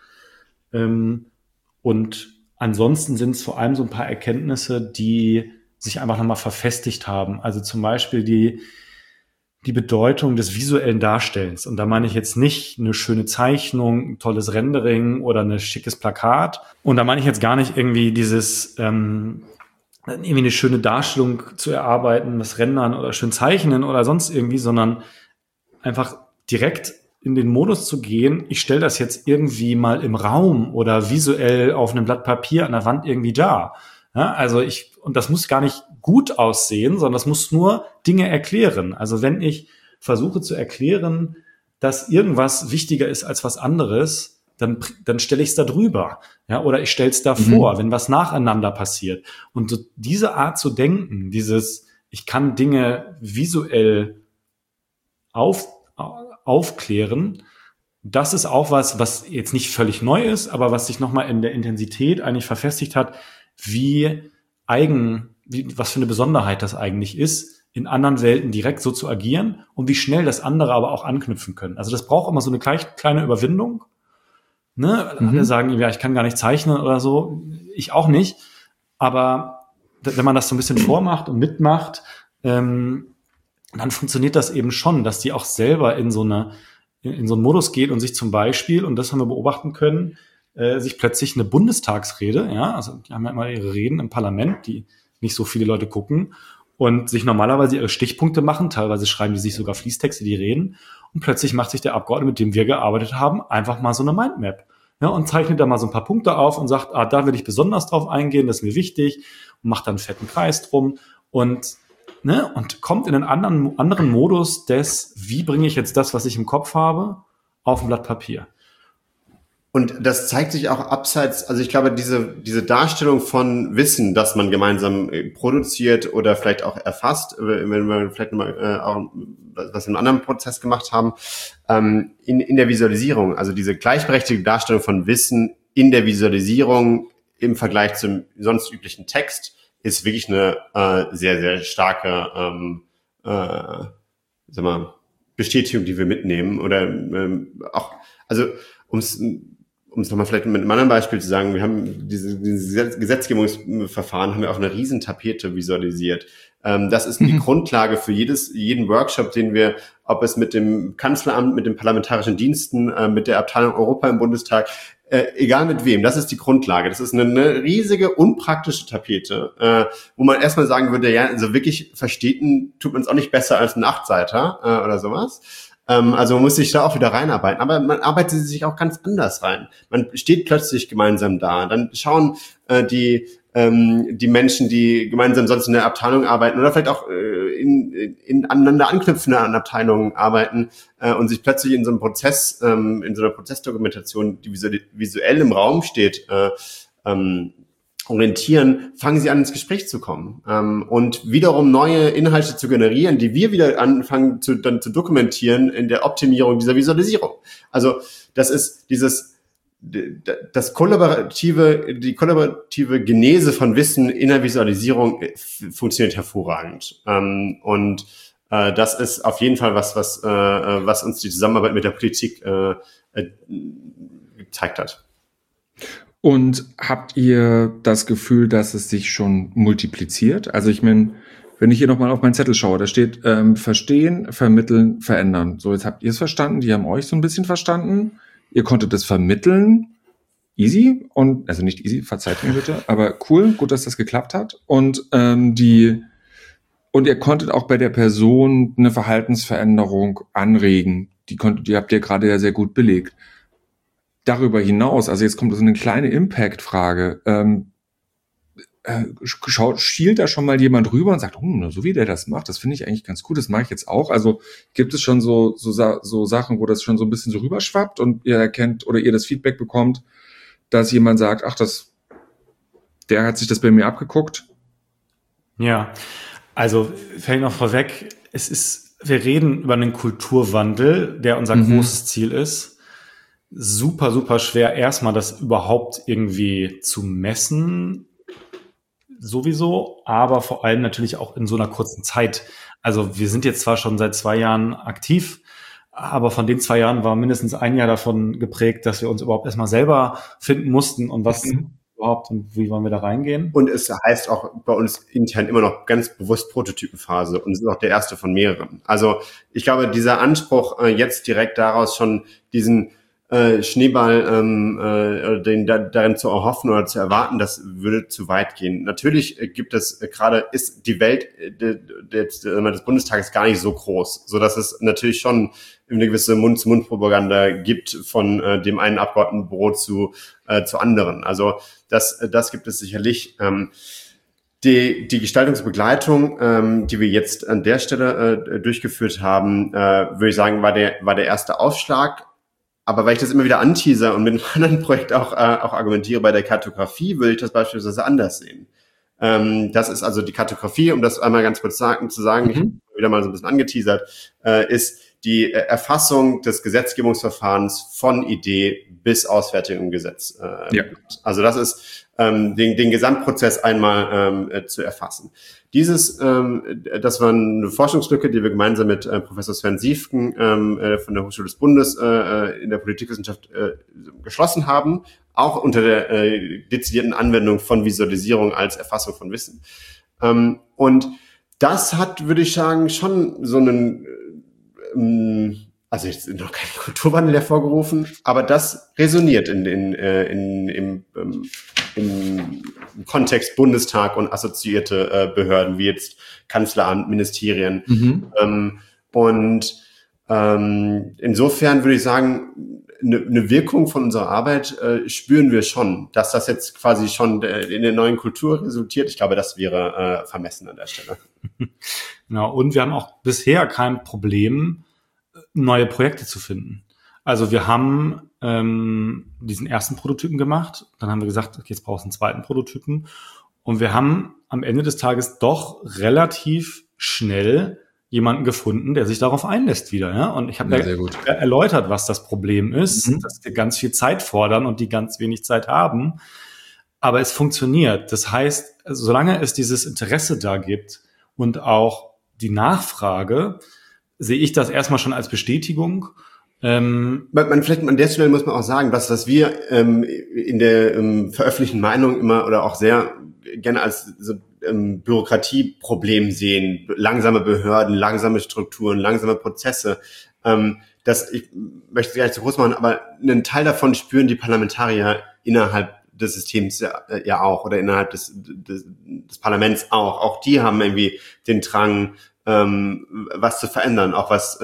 Und ansonsten sind es vor allem so ein paar Erkenntnisse, die sich einfach nochmal verfestigt haben. Also zum Beispiel die Bedeutung des visuellen Darstellens. Und da meine ich jetzt nicht eine schöne Zeichnung, ein tolles Rendering oder ein schickes Plakat. Und da meine ich jetzt gar nicht irgendwie dieses irgendwie eine schöne Darstellung zu erarbeiten, das Rendern oder schön zeichnen oder sonst irgendwie, sondern einfach direkt in den Modus zu gehen, ich stelle das jetzt irgendwie mal im Raum oder visuell auf einem Blatt Papier an der Wand irgendwie da. Ja, also und das muss gar nicht gut aussehen, sondern das muss nur Dinge erklären. Also wenn ich versuche zu erklären, dass irgendwas wichtiger ist als was anderes, dann stelle ich es da drüber. Ja, oder ich stelle es davor, wenn was nacheinander passiert. Und so diese Art zu denken, ich kann Dinge visuell aufklären, das ist auch was jetzt nicht völlig neu ist, aber was sich nochmal in der Intensität eigentlich verfestigt hat, was für eine Besonderheit das eigentlich ist, in anderen Welten direkt so zu agieren und wie schnell das andere aber auch anknüpfen können. Also das braucht immer so eine kleine Überwindung. Ne? Alle sagen, ja, ich kann gar nicht zeichnen oder so. Ich auch nicht. Aber wenn man das so ein bisschen vormacht und mitmacht, dann funktioniert das eben schon, dass die auch selber in so einen Modus geht und sich zum Beispiel, und das haben wir beobachten können, sich plötzlich eine Bundestagsrede, ja, also die haben ja immer ihre Reden im Parlament, die nicht so viele Leute gucken und sich normalerweise ihre Stichpunkte machen, teilweise schreiben die sich sogar Fließtexte, die reden, und plötzlich macht sich der Abgeordnete, mit dem wir gearbeitet haben, einfach mal so eine Mindmap, ja, und zeichnet da mal so ein paar Punkte auf und sagt, da will ich besonders drauf eingehen, das ist mir wichtig, und macht dann einen fetten Kreis drum und kommt in einen anderen Modus wie bringe ich jetzt das, was ich im Kopf habe, auf ein Blatt Papier. Und das zeigt sich auch abseits, also ich glaube, diese Darstellung von Wissen, das man gemeinsam produziert oder vielleicht auch erfasst, wenn wir vielleicht mal auch was in einem anderen Prozess gemacht haben, in der Visualisierung, also diese gleichberechtigte Darstellung von Wissen in der Visualisierung im Vergleich zum sonst üblichen Text, ist wirklich eine sehr, sehr starke Bestätigung, die wir mitnehmen. Oder auch, also um es nochmal vielleicht mit einem anderen Beispiel zu sagen, wir haben diese Gesetzgebungsverfahren, haben wir auf einer riesen Tapete visualisiert. Das ist die Grundlage für jeden Workshop, den wir, ob es mit dem Kanzleramt, mit den parlamentarischen Diensten, mit der Abteilung Europa im Bundestag, egal mit wem, das ist die Grundlage. Das ist eine riesige, unpraktische Tapete, wo man erstmal sagen würde, ja, also wirklich verstehen tut man es auch nicht besser als ein Achtseiter oder sowas. Also man muss sich da auch wieder reinarbeiten. Aber man arbeitet sich auch ganz anders rein. Man steht plötzlich gemeinsam da. Dann schauen die Menschen, die gemeinsam sonst in der Abteilung arbeiten oder vielleicht auch in aneinander anknüpfende Abteilungen arbeiten und sich plötzlich in so einem Prozess, in so einer Prozessdokumentation, die visuell im Raum steht, orientieren, fangen sie an, ins Gespräch zu kommen und wiederum neue Inhalte zu generieren, die wir wieder anfangen dann zu dokumentieren in der Optimierung dieser Visualisierung. Also das ist die kollaborative Genese von Wissen in der Visualisierung funktioniert hervorragend. Und das ist auf jeden Fall was uns die Zusammenarbeit mit der Politik gezeigt hat. Und habt ihr das Gefühl, dass es sich schon multipliziert? Also ich meine, wenn ich hier nochmal auf meinen Zettel schaue, da steht verstehen, vermitteln, verändern. So, jetzt habt ihr es verstanden, die haben euch so ein bisschen verstanden. Ihr konntet es vermitteln, easy, also nicht easy, verzeiht mir bitte, aber cool, gut, dass das geklappt hat. Und ihr konntet auch bei der Person eine Verhaltensveränderung anregen. Die habt ihr gerade ja sehr gut belegt. Darüber hinaus, also jetzt kommt so eine kleine Impact-Frage. schielt da schon mal jemand rüber und sagt, so wie der das macht, das finde ich eigentlich ganz gut, das mache ich jetzt auch. Also gibt es schon so Sachen, wo das schon so ein bisschen so rüberschwappt und ihr erkennt oder ihr das Feedback bekommt, dass jemand sagt, der hat sich das bei mir abgeguckt? Ja, also fällt noch vorweg, wir reden über einen Kulturwandel, der unser großes Ziel ist. Super, super schwer, erstmal das überhaupt irgendwie zu messen, sowieso, aber vor allem natürlich auch in so einer kurzen Zeit. Also wir sind jetzt zwar schon seit 2 Jahren aktiv, aber von den 2 Jahren war mindestens ein Jahr davon geprägt, dass wir uns überhaupt erstmal selber finden mussten und was überhaupt und wie wollen wir da reingehen. Und es heißt auch bei uns intern immer noch ganz bewusst Prototypenphase und es ist auch der erste von mehreren. Also ich glaube, dieser Anspruch, jetzt direkt daraus schon diesen Schneeball darin zu erhoffen oder zu erwarten, das würde zu weit gehen. Natürlich gibt es ist die Welt des Bundestages gar nicht so groß, so dass es natürlich schon eine gewisse Mund-zu-Mund-Propaganda gibt von dem einen Abgeordnetenbüro zu anderen. Also das gibt es sicherlich. Die Gestaltungsbegleitung, die wir jetzt an der Stelle durchgeführt haben, würde ich sagen, war der erste Aufschlag. Aber weil ich das immer wieder anteaser und mit einem anderen Projekt auch argumentiere bei der Kartografie, würde ich das beispielsweise anders sehen. Das ist also die Kartografie, um das einmal ganz kurz zu sagen, ich habe wieder mal so ein bisschen angeteasert, ist die Erfassung des Gesetzgebungsverfahrens von Idee bis Ausfertigung im Gesetz. Also das ist den Gesamtprozess einmal zu erfassen. Das war eine Forschungslücke, die wir gemeinsam mit Professor Sven Siefken von der Hochschule des Bundes in der Politikwissenschaft geschlossen haben, auch unter der dezidierten Anwendung von Visualisierung als Erfassung von Wissen. Und das hat, würde ich sagen, schon so einen also jetzt noch kein Kulturwandel hervorgerufen, aber das resoniert im Kontext Bundestag und assoziierte Behörden wie jetzt Kanzleramt, Ministerien. Insofern würde ich sagen, eine Wirkung von unserer Arbeit spüren wir schon. Dass das jetzt quasi schon in der neuen Kultur resultiert, ich glaube, das wäre vermessen an der Stelle. Genau, und wir haben auch bisher kein Problem, neue Projekte zu finden. Also wir haben diesen ersten Prototypen gemacht, dann haben wir gesagt, okay, jetzt brauchst du einen zweiten Prototypen und wir haben am Ende des Tages doch relativ schnell jemanden gefunden, der sich darauf einlässt wieder. Ja? Und ich habe erläutert, was das Problem ist, dass wir ganz viel Zeit fordern und die ganz wenig Zeit haben. Aber es funktioniert. Das heißt, solange es dieses Interesse da gibt und auch die Nachfrage, sehe ich das erstmal schon als Bestätigung. Vielleicht an der Stelle muss man auch sagen, was wir in der veröffentlichten Meinung immer oder auch sehr gerne als so Bürokratieproblem sehen, langsame Behörden, langsame Strukturen, langsame Prozesse. Ich möchte es gar nicht zu groß machen, aber einen Teil davon spüren die Parlamentarier innerhalb des Systems ja auch oder innerhalb des Parlaments auch. Auch die haben irgendwie den Drang, was zu verändern, auch was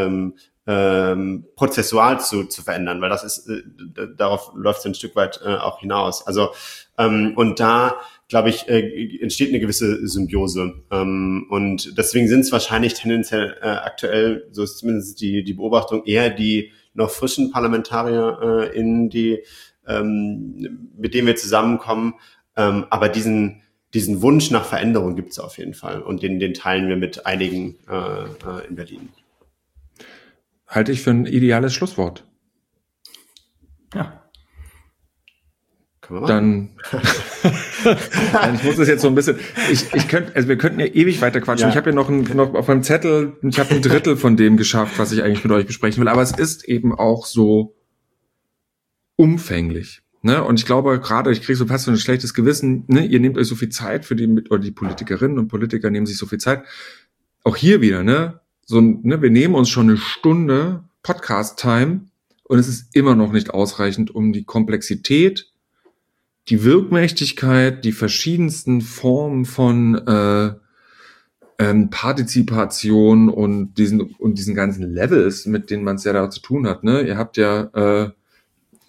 prozessual zu verändern, weil das ist, darauf läuft es ein Stück weit auch hinaus. Also und da, glaube ich, entsteht eine gewisse Symbiose. Und deswegen sind es wahrscheinlich tendenziell aktuell, so ist zumindest die Beobachtung, eher die noch frischen Parlamentarier mit denen wir zusammenkommen. Aber diesen Wunsch nach Veränderung gibt es auf jeden Fall. Und den teilen wir mit einigen in Berlin. Halte ich für ein ideales Schlusswort. Ja. Können wir machen. Dann, ich muss das jetzt so ein bisschen, wir könnten ja ewig weiter quatschen. Ja. Ich habe ja noch auf meinem Zettel, ich habe ein Drittel von dem geschafft, was ich eigentlich mit euch besprechen will. Aber es ist eben auch so umfänglich. Ne? Und ich glaube, gerade, ich kriege so fast so ein schlechtes Gewissen, ne? Ihr nehmt euch so viel Zeit oder die Politikerinnen und Politiker nehmen sich so viel Zeit. Auch hier wieder, ne? Wir nehmen uns schon eine Stunde Podcast-Time und es ist immer noch nicht ausreichend, um die Komplexität, die Wirkmächtigkeit, die verschiedensten Formen von Partizipation und diesen ganzen Levels, mit denen man es ja da zu tun hat. Ne? Ihr habt ja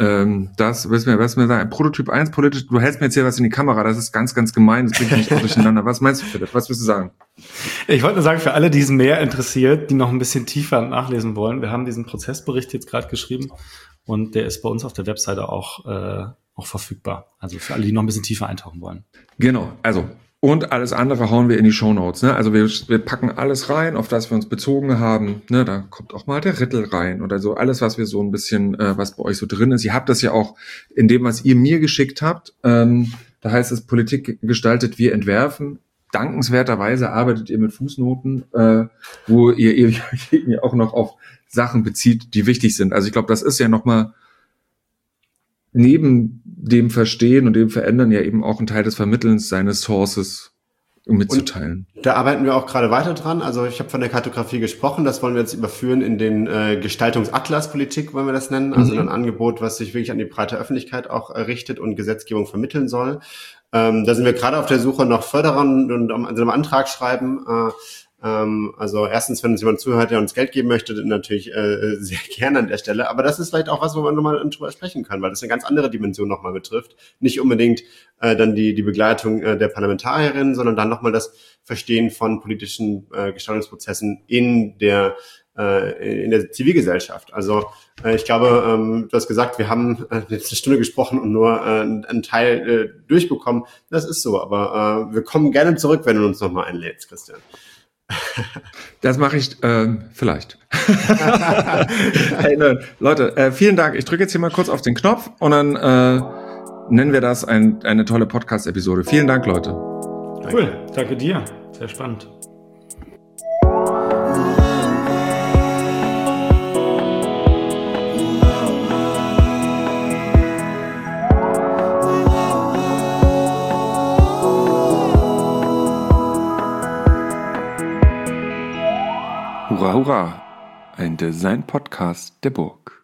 das, was wir sagen, Prototyp 1, politisch, du hältst mir jetzt hier was in die Kamera, das ist ganz, ganz gemein, das bringt mich auch durcheinander. Was meinst du, Philipp? Was willst du sagen? Ich wollte nur sagen, für alle, die es mehr interessiert, die noch ein bisschen tiefer nachlesen wollen, wir haben diesen Prozessbericht jetzt gerade geschrieben und der ist bei uns auf der Webseite auch verfügbar. Also für alle, die noch ein bisschen tiefer eintauchen wollen. Genau, also und alles andere hauen wir in die Shownotes. Ne? Also wir packen alles rein, auf das wir uns bezogen haben. Ne? Da kommt auch mal der Rittel rein oder so. Alles, was wir so ein bisschen, was bei euch so drin ist. Ihr habt das ja auch in dem, was ihr mir geschickt habt. Da heißt es, Politik gestaltet, wir entwerfen. Dankenswerterweise arbeitet ihr mit Fußnoten, wo ihr auch noch auf Sachen bezieht, die wichtig sind. Also ich glaube, das ist ja nochmal neben dem Verstehen und dem Verändern ja eben auch ein Teil des Vermittelns seines Sources mitzuteilen. Und da arbeiten wir auch gerade weiter dran. Also ich habe von der Kartografie gesprochen, das wollen wir jetzt überführen in den Gestaltungsatlas Politik, wollen wir das nennen. Also ein Angebot, was sich wirklich an die breite Öffentlichkeit auch richtet und Gesetzgebung vermitteln soll. Da sind wir gerade auf der Suche nach Förderern und an einem Antrag schreiben. Also erstens, wenn uns jemand zuhört, der uns Geld geben möchte, dann natürlich sehr gerne an der Stelle. Aber das ist vielleicht auch was, wo man nochmal drüber sprechen kann, weil das eine ganz andere Dimension nochmal betrifft. Nicht unbedingt dann die Begleitung der Parlamentarierinnen, sondern dann nochmal das Verstehen von politischen Gestaltungsprozessen in der Zivilgesellschaft. Also ich glaube, du hast gesagt, wir haben jetzt eine Stunde gesprochen und nur einen Teil durchbekommen. Das ist so, aber wir kommen gerne zurück, wenn du uns nochmal einlädst, Christian. Das mache ich vielleicht. Hey, Leute, vielen Dank. Ich drücke jetzt hier mal kurz auf den Knopf und dann nennen wir das eine tolle Podcast-Episode. Vielen Dank, Leute. Cool, danke dir. Sehr spannend. Hurra, hurra! Ein Design-Podcast der Burg.